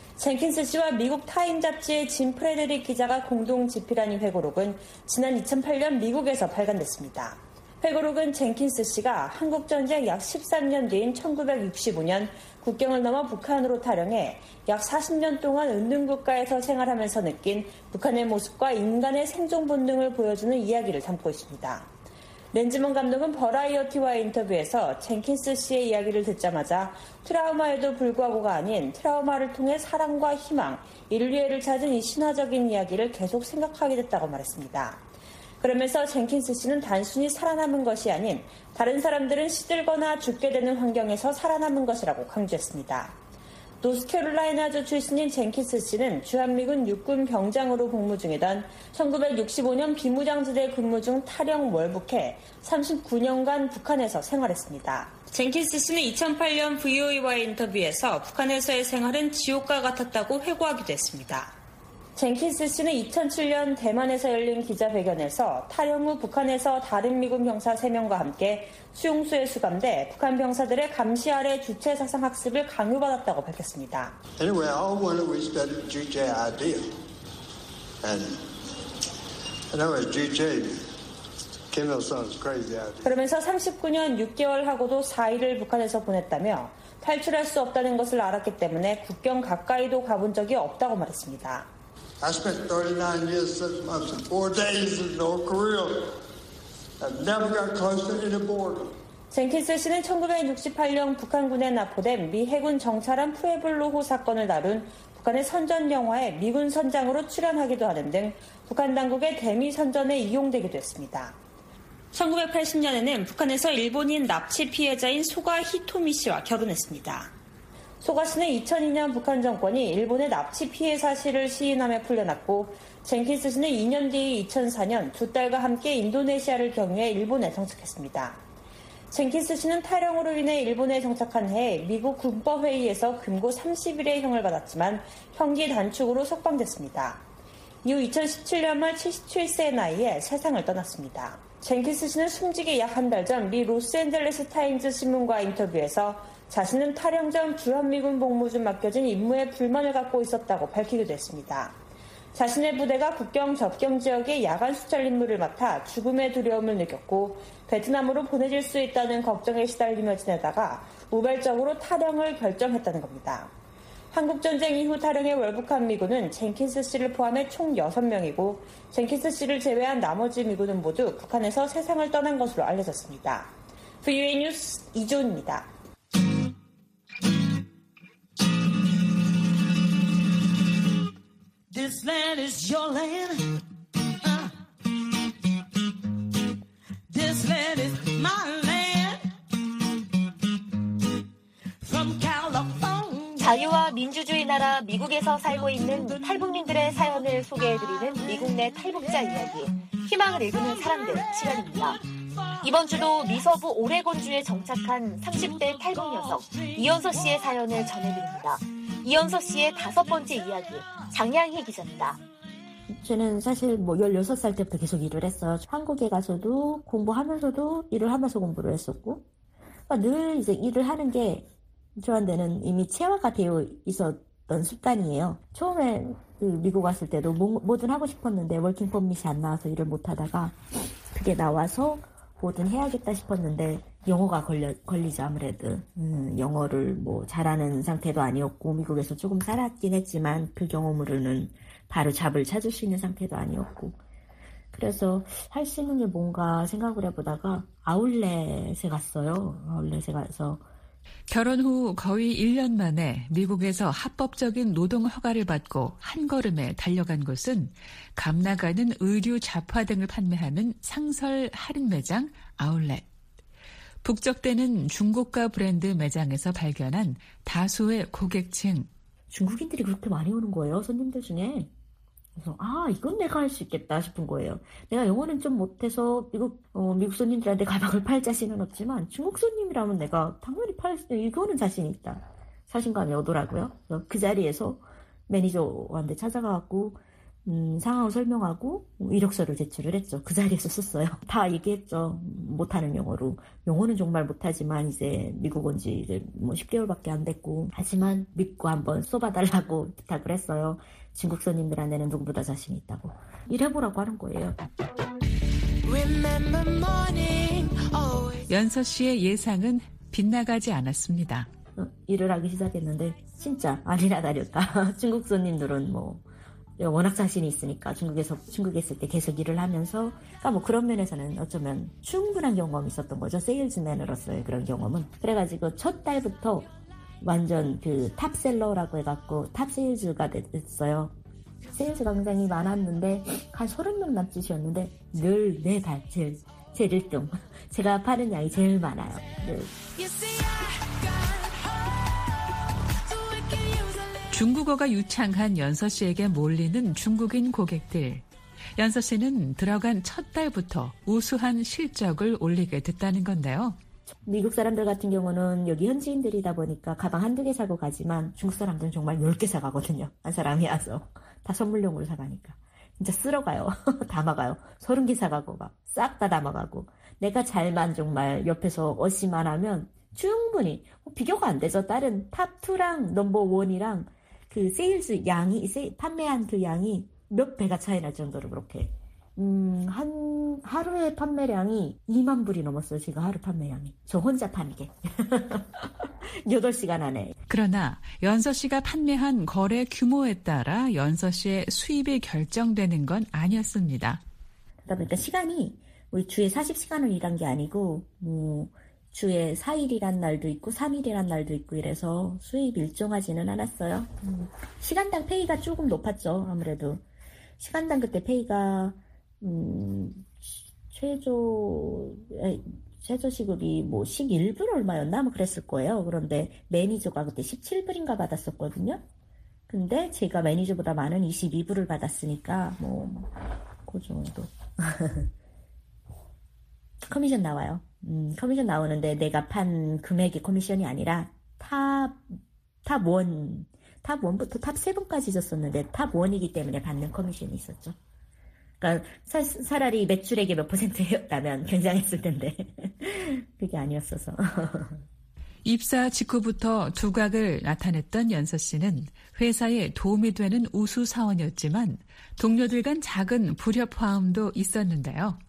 젠킨스 씨와 미국 타임 잡지의 짐 프레데릭 기자가 공동 집필한 이 회고록은 지난 이천팔 년 미국에서 발간됐습니다. 회고록은 젠킨스 씨가 한국전쟁 약 십삼 년 뒤인 천구백육십오 년 국경을 넘어 북한으로 탈영해 약 사십 년 동안 은둔국가에서 생활하면서 느낀 북한의 모습과 인간의 생존 본능을 보여주는 이야기를 담고 있습니다. 렌즈먼 감독은 버라이어티와의 인터뷰에서 젠킨스 씨의 이야기를 듣자마자 트라우마에도 불구하고가 아닌 트라우마를 통해 사랑과 희망, 인류애를 찾은 이 신화적인 이야기를 계속 생각하게 됐다고 말했습니다. 그러면서 젠킨스 씨는 단순히 살아남은 것이 아닌 다른 사람들은 시들거나 죽게 되는 환경에서 살아남은 것이라고 강조했습니다. 노스캐롤라이나주 출신인 젠킨스 씨는 주한미군 육군 병장으로 복무 중이던 천구백육십오 년 비무장지대 근무 중 탈영 월북해 삼십구 년간 북한에서 생활했습니다. 젠킨스 씨는 이천팔 년 브이오에이와의 인터뷰에서 북한에서의 생활은 지옥과 같았다고 회고하기도 했습니다. 젠킨스 씨는 이천칠 년 대만에서 열린 기자회견에서 탈영 후 북한에서 다른 미군 병사 세 명과 함께 수용소에 수감돼 북한 병사들의 감시 아래 주체 사상 학습을 강요받았다고 밝혔습니다. Anyway, all winter we studied G J idea. And I know as G J, Kim Il-sung's crazy idea. 그러면서 삼십구 년 육 개월 하고도 사 일을 북한에서 보냈다며 탈출할 수 없다는 것을 알았기 때문에 국경 가까이도 가본 적이 없다고 말했습니다. I spent thirty-nine years, six months, and four days in North Korea. I never got close to any border. 젠킨스 씨는 천구백육십팔 년 북한군에 납포된 미 해군 정찰함 푸에블로호 사건을 다룬 북한의 선전 영화에 미군 선장으로 출연하기도 하는 등 북한 당국의 대미 선전에 이용되기도 했습니다. 천구백팔십 년에는 북한에서 일본인 납치 피해자인 소가 히토미 씨와 결혼했습니다. 소가 씨는 이천이 년 북한 정권이 일본의 납치 피해 사실을 시인하며 풀려났고 젠킨스 씨는 이 년 뒤 이천사 년 두 딸과 함께 인도네시아를 경유해 일본에 정착했습니다. 젠킨스 씨는 탈영으로 인해 일본에 정착한 해에 미국 군법회의에서 금고 삼십 일의 형을 받았지만 형기 단축으로 석방됐습니다. 이후 이천십칠 년 말 칠십칠 세의 나이에 세상을 떠났습니다. 젠킨스 씨는 숨지기 약 한 달 전 미 로스앤젤레스 타임즈 신문과 인터뷰에서 자신은 탈영 전 주한미군 복무 중 맡겨진 임무에 불만을 갖고 있었다고 밝히기도 했습니다. 자신의 부대가 국경 접경 지역의 야간 수찰 임무를 맡아 죽음의 두려움을 느꼈고 베트남으로 보내질 수 있다는 걱정에 시달리며 지내다가 우발적으로 탈영을 결정했다는 겁니다. 한국전쟁 이후 탈영에 월북한 미군은 젠킨스 씨를 포함해 총 여섯 명이고 젠킨스 씨를 제외한 나머지 미군은 모두 북한에서 세상을 떠난 것으로 알려졌습니다. 브이오에이 뉴스 이조은입니다. This land is your land. Uh. This land is my land. From California. 자유와 민주주의 나라 미국에서 살고 있는 탈북민들의 사연을 소개해드리는 미국 내 탈북자 이야기, 희망을 읽는 사람들 시간입니다. 이번 주도 미서부 오레곤주에 정착한 삼십 대 탈북 여성 이연서 씨의 사연을 전해드립니다. 이연서 씨의 다섯 번째 이야기, 장량희 기자입니다. 저는 사실 뭐 열여섯 살 때부터 계속 일을 했어요. 한국에 가서도 공부하면서도 일을 하면서 공부를 했었고, 그러니까 늘 이제 일을 하는 게 저한테는 이미 체화가 되어 있었던 습관이에요. 처음에 그 미국 왔을 때도 뭐, 뭐든 하고 싶었는데 워킹 퍼밋이 안 나와서 일을 못 하다가 그게 나와서 뭐든 해야겠다 싶었는데 영어가 걸려, 걸리죠, 아무래도. 음, 영어를 뭐 잘하는 상태도 아니었고, 미국에서 조금 살았긴 했지만 그 경험으로는 바로 잡을 찾을 수 있는 상태도 아니었고. 그래서 할 수 있는 게 뭔가 생각을 해보다가 아울렛에 갔어요. 아울렛에 가서. 결혼 후 거의 일 년 만에 미국에서 합법적인 노동 허가를 받고 한 걸음에 달려간 곳은 감 나가는 의류 잡화 등을 판매하는 상설 할인 매장 아울렛. 북적대는 중고가 브랜드 매장에서 발견한 다수의 고객층. 중국인들이 그렇게 많이 오는 거예요, 손님들 중에. 그래서 아, 이건 내가 할 수 있겠다 싶은 거예요. 내가 영어는 좀 못해서 미국 어, 미국 손님들한테 가방을 팔 자신은 없지만 중국 손님이라면 내가 당연히 팔 수, 이거는 자신 있다. 자신감이 오더라고요. 그 자리에서 매니저한테 찾아가고 음, 상황을 설명하고 이력서를 제출을 했죠. 그 자리에서 썼어요. 다 얘기했죠. 못하는 영어로. 영어는 정말 못하지만 이제 미국 온 지 이제 뭐 십 개월밖에 안 됐고, 하지만 믿고 한번 써봐달라고 부탁을 했어요. 중국 손님들한테는 누구보다 자신 있다고. 일해보라고 하는 거예요. 연서 씨의 예상은 빗나가지 않았습니다. 어, 일을 하기 시작했는데 진짜 아니나 다를까. 중국 손님들은 뭐 워낙 자신이 있으니까 중국에서 중국에 있을 때 계속 일을 하면서, 그러니까 뭐 그런 면에서는 어쩌면 충분한 경험이 있었던 거죠. 세일즈맨으로서의 그런 경험은. 그래가지고 첫 달부터 완전 그 탑셀러라고 해갖고 탑세일즈가 됐어요. 세일즈가 굉장히 많았는데 한 서른 명 남짓이었는데 늘 매달 제일 제일 일 등. 제가 파는 양이 제일 많아요. 늘. 중국어가 유창한 연서 씨에게 몰리는 중국인 고객들. 연서 씨는 들어간 첫 달부터 우수한 실적을 올리게 됐다는 건데요. 미국 사람들 같은 경우는 여기 현지인들이다 보니까 가방 한두 개 사고 가지만 중국 사람들은 정말 열 개 사가거든요. 한 사람이 와서. 다 선물용으로 사가니까. 진짜 쓸어가요. 담아가요. 서른 개 사가고 막 싹 다 담아가고. 내가 잘만 정말 옆에서 어시만 하면 충분히 비교가 안 되죠. 다른 탑이랑 넘버원이랑 그 세일즈 양이 세, 판매한 그 양이 몇 배가 차이 날 정도로 그렇게 음, 한 하루에 판매량이 이만 불이 넘었어요. 지금 하루 판매량이. 저 혼자 파는 게. 여덟 시간 안에. 그러나 연서 씨가 판매한 거래 규모에 따라 연서 씨의 수입이 결정되는 건 아니었습니다. 그러다 보니까 시간이 우리 주에 사십 시간을 일한 게 아니고 뭐 주에 사 일이란 날도 있고 삼 일이란 날도 있고 이래서 수입이 일정하지는 않았어요. 음, 시간당 페이가 조금 높았죠. 아무래도. 시간당 그때 페이가 음, 최저 최저 시급이 뭐 십일 불 얼마였나 뭐 그랬을 거예요. 그런데 매니저가 그때 십칠 불인가 받았었거든요. 근데 제가 매니저보다 많은 이십이 불을 받았으니까 뭐 그 정도. 커미션 나와요. 음, 커미션 나오는데 내가 판 금액이 커미션이 아니라 탑, 탑 일, 탑 일부터 탑 칠까지 줬었는데 탑 일이기 때문에 받는 커미션이 있었죠. 그러니까 사, 차라리 매출액의 몇 퍼센트였다면 굉장했을 텐데 그게 아니었어서. 입사 직후부터 두각을 나타냈던 연서 씨는 회사에 도움이 되는 우수 사원이었지만 동료들 간 작은 불협화음도 있었는데요.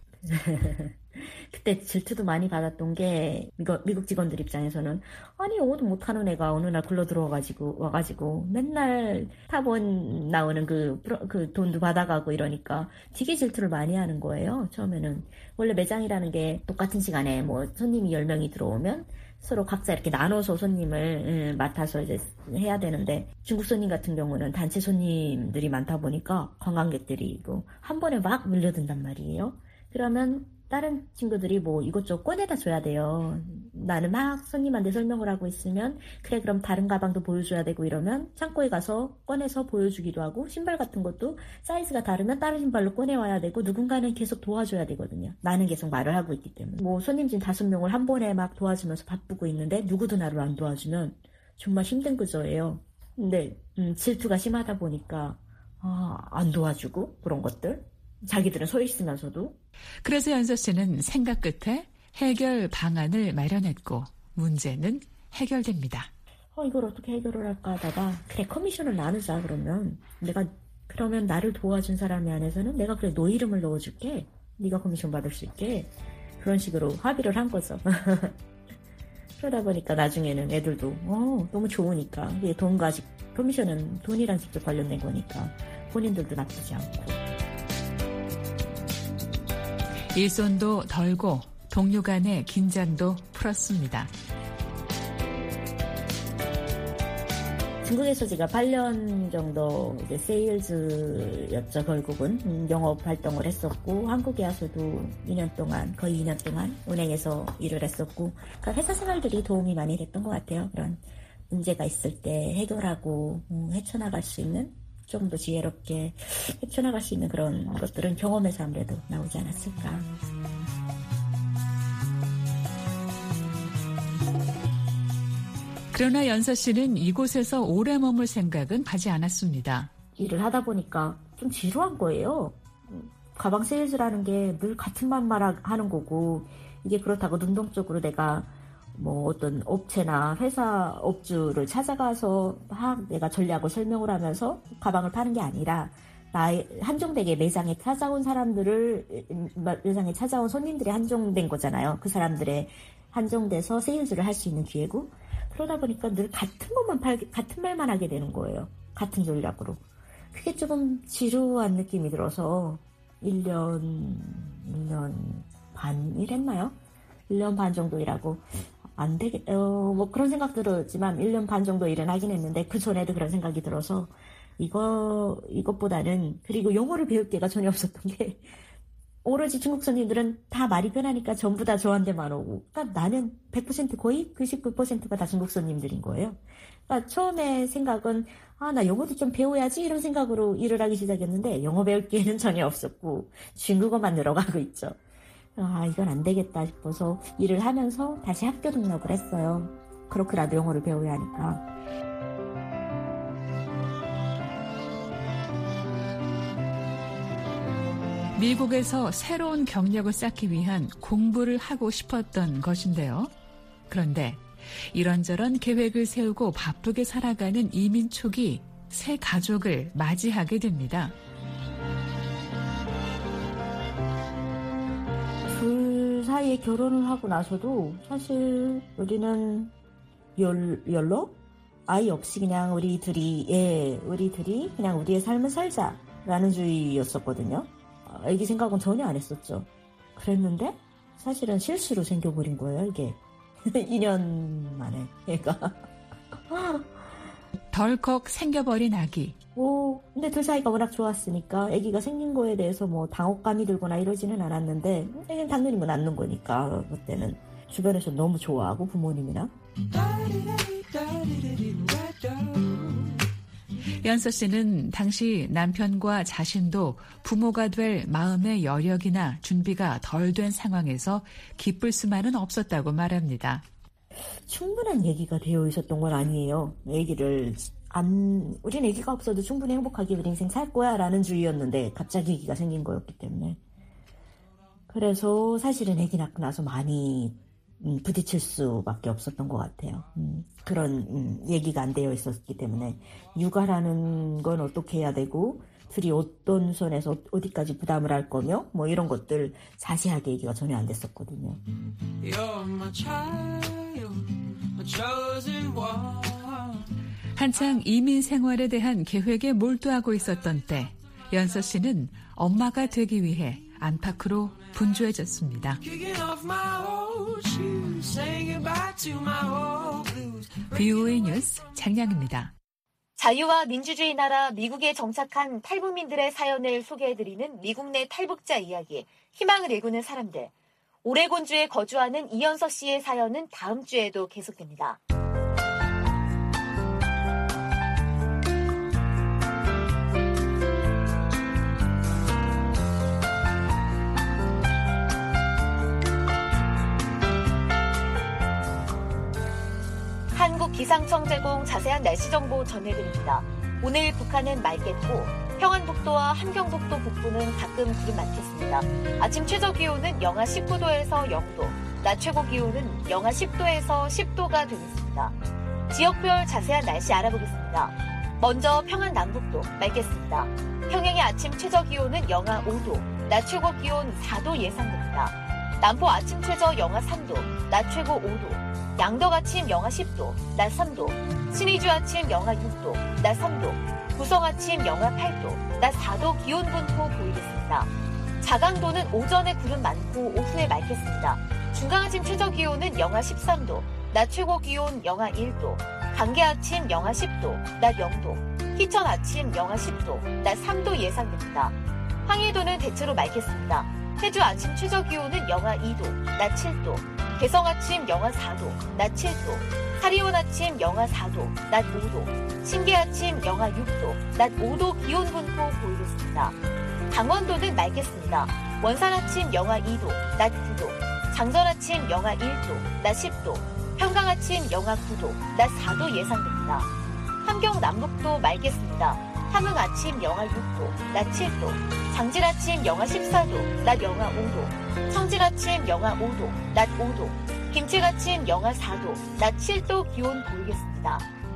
그때 질투도 많이 받았던 게 미국, 미국 직원들 입장에서는 아니 오도 못하는 애가 어느 날 굴러 들어와가지고 와가지고 맨날 탑원 나오는 그, 그 돈도 받아가고 이러니까 되게 질투를 많이 하는 거예요. 처음에는 원래 매장이라는 게 똑같은 시간에 뭐 손님이 열 명이 들어오면 서로 각자 이렇게 나눠서 손님을 맡아서 이제 해야 되는데 중국 손님 같은 경우는 단체 손님들이 많다 보니까 관광객들이 한 번에 막 밀려든단 말이에요. 그러면 다른 친구들이 뭐 이것저것 꺼내다 줘야 돼요. 나는 막 손님한테 설명을 하고 있으면 그래 그럼 다른 가방도 보여줘야 되고 이러면 창고에 가서 꺼내서 보여주기도 하고 신발 같은 것도 사이즈가 다르면 다른 신발로 꺼내와야 되고 누군가는 계속 도와줘야 되거든요. 나는 계속 말을 하고 있기 때문에. 뭐 손님 진 다섯 명을 한 번에 막 도와주면서 바쁘고 있는데 누구도 나를 안 도와주면 정말 힘든 구조예요. 근데 음, 질투가 심하다 보니까 아, 안 도와주고 그런 것들. 자기들은 서 있으면서도. 그래서 연서 씨는 생각 끝에 해결 방안을 마련했고 문제는 해결됩니다. 어 이걸 어떻게 해결을 할까 하다가 그래 커미션을 나누자 그러면 내가 그러면 나를 도와준 사람이 안에서는 내가 그래 너 이름을 넣어줄게. 네가 커미션 받을 수 있게. 그런 식으로 합의를 한 거죠. 그러다 보니까 나중에는 애들도 어 너무 좋으니까 이게 돈과 커미션은 돈이랑 직접 관련된 거니까 본인들도 나쁘지 않고. 일손도 덜고 동료 간의 긴장도 풀었습니다. 중국에서 제가 팔 년 정도 이제 세일즈였죠. 결국은 영업 활동을 했었고 한국에 와서도 이 년 동안 거의 이 년 동안 은행에서 일을 했었고 그러니까 회사 생활들이 도움이 많이 됐던 것 같아요. 그런 문제가 있을 때 해결하고 음, 헤쳐나갈 수 있는 좀 더 지혜롭게 헤쳐나갈 수 있는 그런 것들은 경험에서 아무래도 나오지 않았을까. 그러나 연서 씨는 이곳에서 오래 머물 생각은 하지 않았습니다. 일을 하다 보니까 좀 지루한 거예요. 가방 세일즈라는 게 늘 같은 말만 하는 거고 이게 그렇다고 능동적으로 내가 뭐 어떤 업체나 회사 업주를 찾아가서 막 내가 전략을 설명을 하면서 가방을 파는 게 아니라 나의 한정되게 매장에 찾아온 사람들을 매장에 찾아온 손님들이 한정된 거잖아요. 그 사람들의 한정돼서 세일즈를 할 수 있는 기회고 그러다 보니까 늘 같은 것만 팔 같은 말만 하게 되는 거예요. 같은 전략으로. 그게 조금 지루한 느낌이 들어서 일 년, 일 년 반 일했나요? 일 년 반 정도 일하고 안 되겠, 어, 뭐 그런 생각 들었지만 일 년 반 정도 일은 하긴 했는데 그 전에도 그런 생각이 들어서 이거, 이것보다는 그리고 영어를 배울 기회가 전혀 없었던 게 오로지 중국 손님들은 다 말이 편하니까 전부 다 저한테만 오고, 그러니까 나는 백 퍼센트 거의 구십구 퍼센트가 다 중국 손님들인 거예요. 그러니까 처음에 생각은 아, 나 영어도 좀 배워야지 이런 생각으로 일을 하기 시작했는데 영어 배울 기회는 전혀 없었고 중국어만 늘어가고 있죠. 아, 이건 안 되겠다 싶어서 일을 하면서 다시 학교 등록을 했어요. 그렇게라도 영어를 배워야 하니까. 미국에서 새로운 경력을 쌓기 위한 공부를 하고 싶었던 것인데요. 그런데 이런저런 계획을 세우고 바쁘게 살아가는 이민 촉이 새 가족을 맞이하게 됩니다. 둘 사이에 결혼을 하고 나서도 사실 우리는 열, 열로? 아이 없이 그냥 우리 둘이, 예, 우리 둘이 그냥 우리의 삶을 살자라는 주의였었거든요. 애기 생각은 전혀 안 했었죠. 그랬는데 사실은 실수로 생겨버린 거예요, 이게. 이 년 만에 얘가. 덜컥 생겨버린 아기. 오, 근데 둘 사이가 워낙 좋았으니까 아기가 생긴 거에 대해서 뭐 당혹감이 들거나 이러지는 않았는데 애기는 당연히 뭐 낳는 거니까 그때는 주변에서 너무 좋아하고 부모님이나. 연서 씨는 당시 남편과 자신도 부모가 될 마음의 여력이나 준비가 덜 된 상황에서 기쁠 수만은 없었다고 말합니다. 충분한 얘기가 되어 있었던 건 아니에요. 얘기를 안, 우린 애기가 없어도 충분히 행복하게 우리 인생 살 거야 라는 주의였는데 갑자기 애기가 생긴 거였기 때문에. 그래서 사실은 애기 낳고 나서 많이 음, 부딪힐 수밖에 없었던 것 같아요. 음, 그런 음, 얘기가 안 되어 있었기 때문에 육아라는 건 어떻게 해야 되고 둘이 어떤 선에서 어디까지 부담을 할 거며 뭐 이런 것들 자세하게 얘기가 전혀 안 됐었거든요. 한창 이민 생활에 대한 계획에 몰두하고 있었던 때 연서 씨는 엄마가 되기 위해 안팎으로 분주해졌습니다. 브이오에이 뉴스 장량입니다. 자유와 민주주의 나라 미국에 정착한 탈북민들의 사연을 소개해드리는 미국 내 탈북자 이야기, 희망을 일구는 사람들. 오레곤주에 거주하는 이연서 씨의 사연은 다음 주에도 계속됩니다. 한국기상청 제공 자세한 날씨 정보 전해드립니다. 오늘 북한은 맑겠고 평안북도와 함경북도 북부는 가끔 구름 많겠습니다. 아침 최저 기온은 영하 십구 도에서 영 도, 낮 최고 기온은 영하 십 도에서 십 도가 되겠습니다. 지역별 자세한 날씨 알아보겠습니다. 먼저 평안 남북도 맑겠습니다. 평양의 아침 최저 기온은 영하 오 도, 낮 최고 기온 사 도 예상됩니다. 남포 아침 최저 영하 삼 도, 낮 최고 오 도, 양덕 아침 영하 십 도, 낮 삼 도, 신의주 아침 영하 육 도, 낮 삼 도, 구성 아침 영하 팔 도, 낮 사 도 기온 분포 보이겠습니다. 자강도는 오전에 구름 많고 오후에 맑겠습니다. 중강 아침 최저 기온은 영하 십삼 도, 낮 최고 기온 영하 일 도, 강계 아침 영하 십 도, 낮 영 도, 희천 아침 영하 십 도, 낮 삼 도 예상됩니다. 황해도는 대체로 맑겠습니다. 해주 아침 최저 기온은 영하 이 도, 낮 칠 도, 개성 아침 영하 사 도, 낮 칠 도, 사리온 아침 영하 사 도, 낮 오 도, 신계 아침 영하 육 도, 낮 오 도 기온 분포 보이겠습니다. 강원도는 맑겠습니다. 원산 아침 영하 이 도, 낮 구 도, 장전 아침 영하 일 도, 낮 십 도, 평강 아침 영하 구 도, 낮 사 도 예상됩니다. 함경 남북도 맑겠습니다. 함흥 아침 영하 육 도, 낮 칠 도, 장진 아침 영하 십사 도, 낮 영하 오 도, 청진 아침 영하 오 도, 낮 오 도, 김책 아침 영하 사 도, 낮 칠 도 기온 보이겠습니다.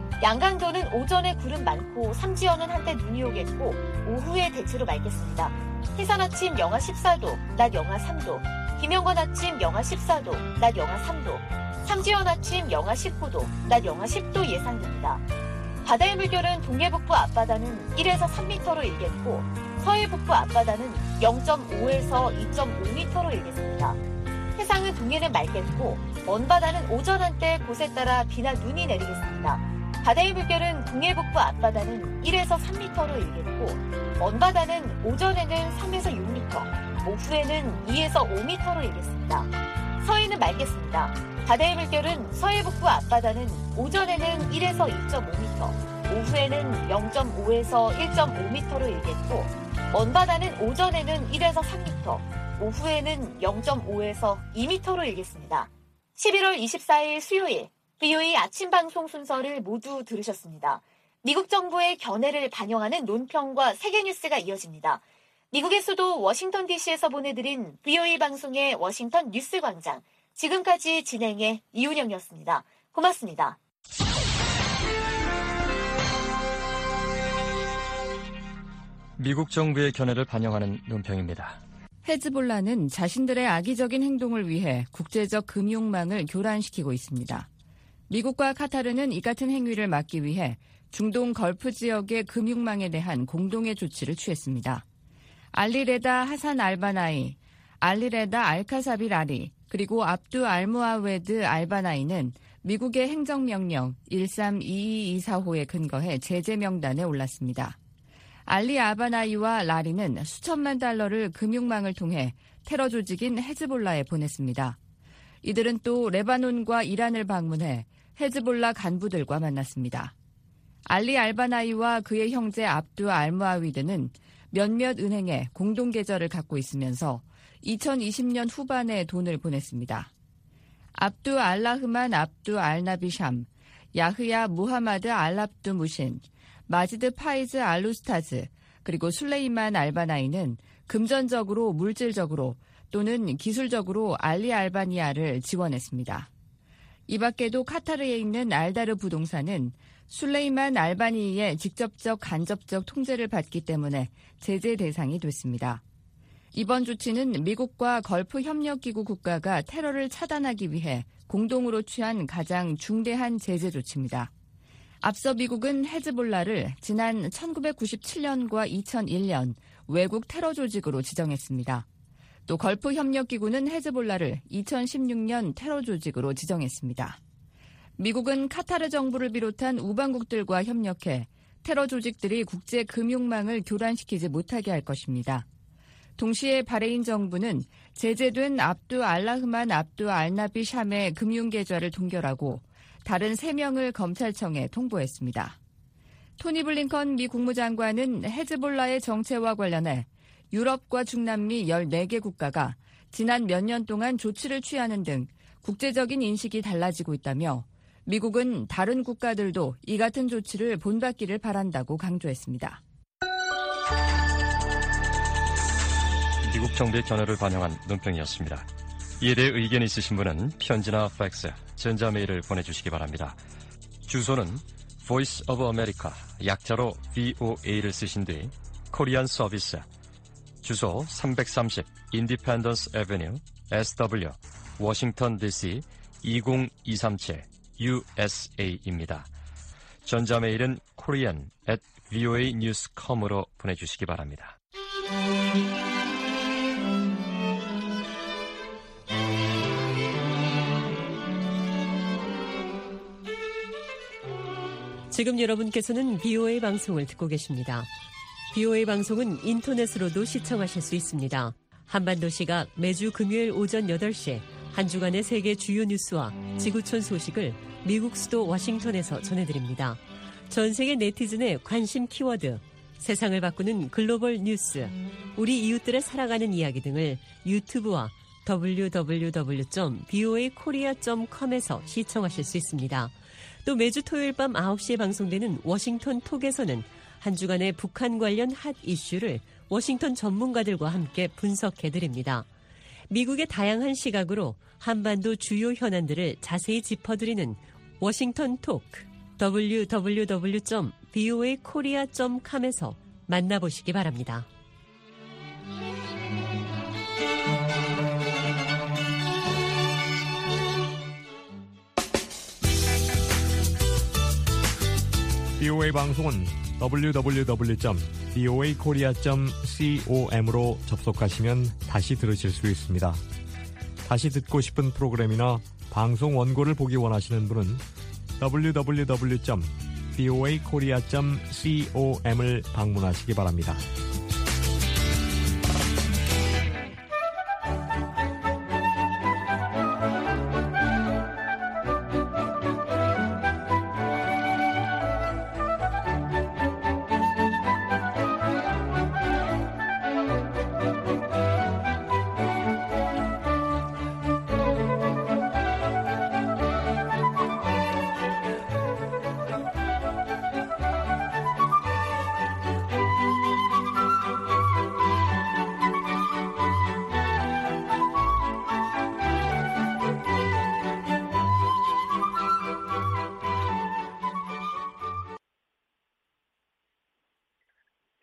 양강도는 오전에 구름 많고 삼지연은 한때 눈이 오겠고 오후에 대체로 맑겠습니다. 해산 아침 영하 십사 도, 낮 영하 삼 도, 김영건 아침 영하 십사 도, 낮 영하 삼 도, 삼지연 아침 영하 십구 도, 낮 영하 십 도 예상됩니다. 바다의 물결은 동해북부 앞바다는 일에서 삼 미터로 일겠고 서해북부 앞바다는 영 점 오에서 이 점 오 미터로 일겠습니다. 해상은 동해는 맑겠고 먼바다는 오전 한때 곳에 따라 비나 눈이 내리겠습니다. 바다의 물결은 동해북부 앞바다는 일에서 삼 미터로 일겠고 먼바다는 오전에는 삼에서 육 미터, 오후에는 이에서 오 미터로 일겠습니다. 서해는 맑겠습니다. 바다의 물결은 서해 북부 앞바다는 오전에는 일에서 일 점 오 미터, 오후에는 영 점 오에서 일 점 오 미터로 일겠고 먼바다는 오전에는 일에서 삼 미터, 오후에는 영 점 오에서 이 미터로 일겠습니다. 십일월 이십사일 수요일 브이오에이 아침 방송 순서를 모두 들으셨습니다. 미국 정부의 견해를 반영하는 논평과 세계 뉴스가 이어집니다. 미국의 수도 워싱턴 디씨에서 보내드린 브이오에이 방송의 워싱턴 뉴스 광장. 지금까지 진행의 이윤영이었습니다. 고맙습니다. 미국 정부의 견해를 반영하는 논평입니다. 헤즈볼라는 자신들의 악의적인 행동을 위해 국제적 금융망을 교란시키고 있습니다. 미국과 카타르는 이 같은 행위를 막기 위해 중동 걸프 지역의 금융망에 대한 공동의 조치를 취했습니다. 알리레다 하산 알바나이, 알리레다 알카사빌 아리, 그리고 압두 알무아웨드 알바나이는 미국의 행정명령 일삼이이이사호에 근거해 제재 명단에 올랐습니다. 알리 아바나이와 라리는 수천만 달러를 금융망을 통해 테러 조직인 헤즈볼라에 보냈습니다. 이들은 또 레바논과 이란을 방문해 헤즈볼라 간부들과 만났습니다. 알리 알바나이와 그의 형제 압두 알무아위드는 몇몇 은행에 공동계좌를 갖고 있으면서 이천이십년 후반에 돈을 보냈습니다. 압두 알라흐만 압두 알나비샴, 야흐야 무하마드 알압두 무신, 마지드 파이즈 알루스타즈, 그리고 술레이만 알바나이는 금전적으로 물질적으로 또는 기술적으로 알리 알바니아를 지원했습니다. 이 밖에도 카타르에 있는 알다르 부동산은 술레이만 알바니의 직접적 간접적 통제를 받기 때문에 제재 대상이 됐습니다. 이번 조치는 미국과 걸프 협력기구 국가가 테러를 차단하기 위해 공동으로 취한 가장 중대한 제재 조치입니다. 앞서 미국은 헤즈볼라를 지난 천구백구십칠년과 이천일년 외국 테러 조직으로 지정했습니다. 또 걸프 협력기구는 헤즈볼라를 이천십육년 테러 조직으로 지정했습니다. 미국은 카타르 정부를 비롯한 우방국들과 협력해 테러 조직들이 국제 금융망을 교란시키지 못하게 할 것입니다. 동시에 바레인 정부는 제재된 압두 알라흐만 압두 알나비 샴의 금융계좌를 동결하고 다른 세 명을 검찰청에 통보했습니다. 토니 블링컨 미 국무장관은 헤즈볼라의 정체와 관련해 유럽과 중남미 열네 개 국가가 지난 몇 년 동안 조치를 취하는 등 국제적인 인식이 달라지고 있다며 미국은 다른 국가들도 이 같은 조치를 본받기를 바란다고 강조했습니다. 미국 정부의 견해를 반영한 논평이었습니다. 이에 대해 의견 있으신 분은 편지나 팩스, 전자메일을 보내주시기 바랍니다. 주소는 Voice of America, 약자로 브이오에이를 쓰신 뒤 코리안 서비스, 주소 삼백삼십 Independence Avenue, 에스더블유, 워싱턴 디씨 이공이삼칠 유에스에이입니다. 전자메일은 korean at 브이오에이 뉴스 닷 컴으로 보내주시기 바랍니다. 지금 여러분께서는 브이오에이 방송을 듣고 계십니다. 브이오에이 방송은 인터넷으로도 시청하실 수 있습니다. 한반도 시각 매주 금요일 오전 여덟 시 한 주간의 세계 주요 뉴스와 지구촌 소식을 미국 수도 워싱턴에서 전해드립니다. 전 세계 네티즌의 관심 키워드, 세상을 바꾸는 글로벌 뉴스, 우리 이웃들의 살아가는 이야기 등을 유튜브와 더블유 더블유 더블유 점 브이오에이 코리아 점 컴에서 시청하실 수 있습니다. 또 매주 토요일 밤 아홉 시에 방송되는 워싱턴 톡에서는 한 주간의 북한 관련 핫 이슈를 워싱턴 전문가들과 함께 분석해드립니다. 미국의 다양한 시각으로 한반도 주요 현안들을 자세히 짚어드리는 워싱턴 톡, 더블유 더블유 더블유 점 브이오에이 코리아 점 컴에서 만나보시기 바랍니다. 브이오에이 방송은 더블유 더블유 더블유 점 브이오에이 코리아 점 컴으로 접속하시면 다시 들으실 수 있습니다. 다시 듣고 싶은 프로그램이나 방송 원고를 보기 원하시는 분은 더블유 더블유 더블유 점 브이오에이 코리아 점 컴을 방문하시기 바랍니다.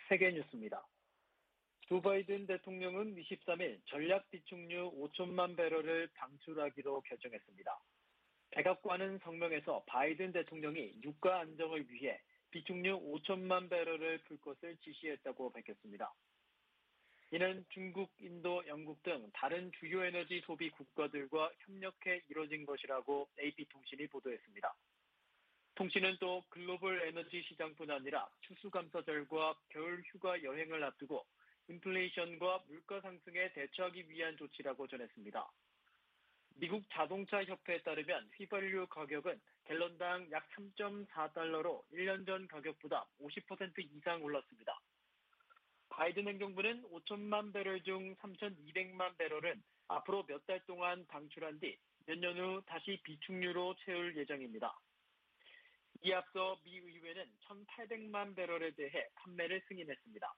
세계뉴스입니다. 조 바이든 대통령은 이십삼일 전략 비축유 오천만 배럴을 방출하기로 결정했습니다. 백악관은 성명에서 바이든 대통령이 유가 안정을 위해 비축유 오천만 배럴을 풀 것을 지시했다고 밝혔습니다. 이는 중국, 인도, 영국 등 다른 주요 에너지 소비 국가들과 협력해 이뤄진 것이라고 에이피통신이 보도했습니다. 통신은 또 글로벌 에너지 시장뿐 아니라 추수감사절과 겨울 휴가 여행을 앞두고 인플레이션과 물가 상승에 대처하기 위한 조치라고 전했습니다. 미국 자동차 협회에 따르면 휘발유 가격은 갤런당 약 삼 점 사 달러로 일 년 전 가격보다 오십 퍼센트 이상 올랐습니다. 바이든 행정부는 오천만 배럴 중 삼천이백만 배럴은 앞으로 몇 달 동안 방출한 뒤 몇 년 후 다시 비축유로 채울 예정입니다. 이에 앞서 미 의회는 천팔백만 배럴에 대해 판매를 승인했습니다.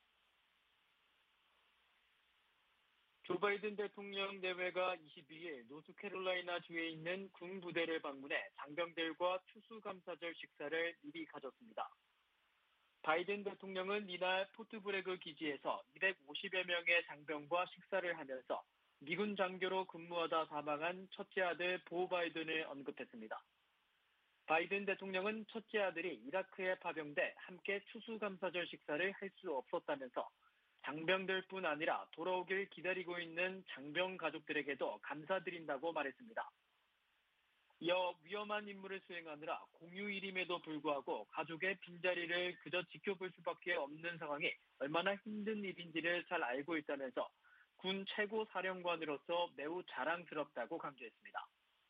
조 바이든 대통령 내외가 이십이일 노스캐롤라이나 주에 있는 군 부대를 방문해 장병들과 추수감사절 식사를 미리 가졌습니다. 바이든 대통령은 이날 포트브래그 기지에서 이백오십여 명의 장병과 식사를 하면서 미군 장교로 근무하다 사망한 첫째 아들 보 바이든을 언급했습니다. 바이든 대통령은 첫째 아들이 이라크에 파병돼 함께 추수감사절 식사를 할 수 없었다면서 장병들뿐 아니라 돌아오길 기다리고 있는 장병 가족들에게도 감사드린다고 말했습니다. 이어 위험한 임무를 수행하느라 공휴일임에도 불구하고 가족의 빈자리를 그저 지켜볼 수밖에 없는 상황이 얼마나 힘든 일인지를 잘 알고 있다면서 군 최고 사령관으로서 매우 자랑스럽다고 강조했습니다.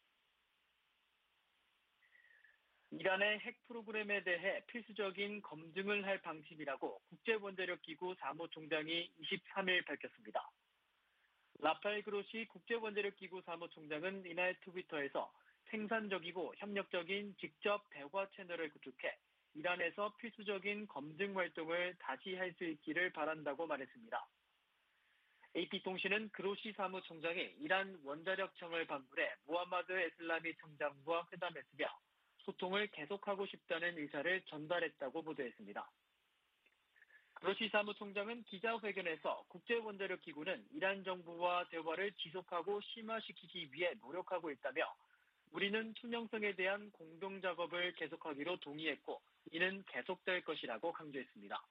이란의 핵 프로그램에 대해 필수적인 검증을 할 방침이라고 국제원자력기구 사무총장이 이십삼일 밝혔습니다. 라파엘 그로시 국제원자력기구 사무총장은 이날 트위터에서 생산적이고 협력적인 직접 대화 채널을 구축해 이란에서 필수적인 검증 활동을 다시 할 수 있기를 바란다고 말했습니다. 에이피통신은 그로시 사무총장이 이란 원자력청을 방문해 무하마드 에슬라미 청장과 회담했으며 소통을 계속하고 싶다는 의사를 전달했다고 보도했습니다. 그로시 사무총장은 기자회견에서 국제원자력기구는 이란 정부와 대화를 지속하고 심화시키기 위해 노력하고 있다며 우리는 투명성에 대한 공동작업을 계속하기로 동의했고 이는 계속될 것이라고 강조했습니다.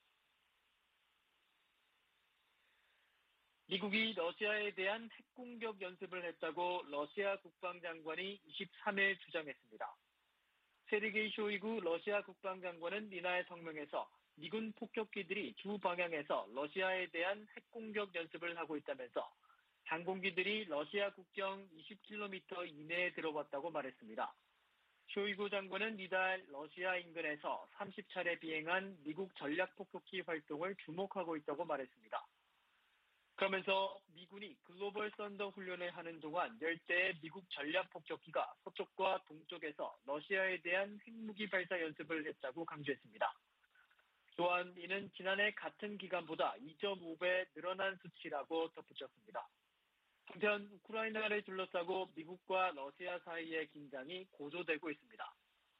미국이 러시아에 대한 핵공격 연습을 했다고 러시아 국방장관이 이십삼일 주장했습니다. 세르게이 쇼이구 러시아 국방장관은 이날 성명에서 미군 폭격기들이 두 방향에서 러시아에 대한 핵공격 연습을 하고 있다면서 항공기들이 러시아 국경 이십 킬로미터 이내에 들어왔다고 말했습니다. 쇼이구 장관은 이달 러시아 인근에서 삼십 차례 비행한 미국 전략폭격기 활동을 주목하고 있다고 말했습니다. 그러면서 미군이 글로벌 썬더 훈련을 하는 동안 열 대의 미국 전략폭격기가 서쪽과 동쪽에서 러시아에 대한 핵무기 발사 연습을 했다고 강조했습니다. 또한 이는 지난해 같은 기간보다 이 점 오 배 늘어난 수치라고 덧붙였습니다. 한편 우크라이나를 둘러싸고 미국과 러시아 사이의 긴장이 고조되고 있습니다.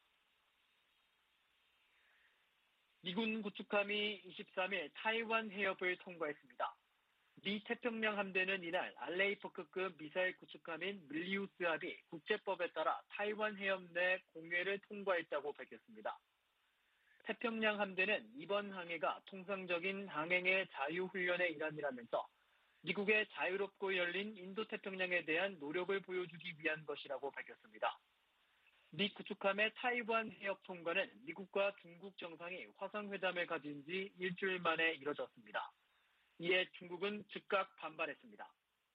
미군 구축함이 이십삼일 타이완 해협을 통과했습니다. 미 태평양 함대는 이날 알레이포크급 미사일 구축함인 밀리우스함이 국제법에 따라 타이완 해협 내 공해를 통과했다고 밝혔습니다. 태평양 함대는 이번 항해가 통상적인 항행의 자유훈련의 일환이라면서 미국의 자유롭고 열린 인도태평양에 대한 노력을 보여주기 위한 것이라고 밝혔습니다. 미 구축함의 타이완 해협 통과는 미국과 중국 정상이 화상회담을 가진 지 일주일 만에 이뤄졌습니다. 이에 중국은 즉각 반발했습니다.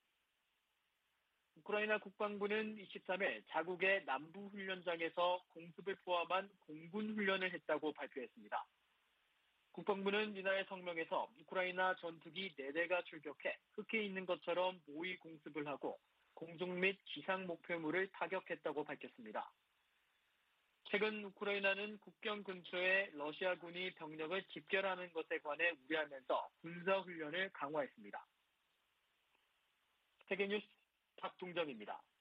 우크라이나 국방부는 이십삼일 자국의 남부훈련장에서 공습을 포함한 공군 훈련을 했다고 발표했습니다. 국방부는 이날 성명에서 우크라이나 전투기 네 대가 출격해 흑해에 있는 것처럼 모의 공습을 하고 공중 및 지상 목표물을 타격했다고 밝혔습니다. 최근 우크라이나는 국경 근처에 러시아군이 병력을 집결하는 것에 관해 우려하면서 군사훈련을 강화했습니다. 세계뉴스 박동정입니다.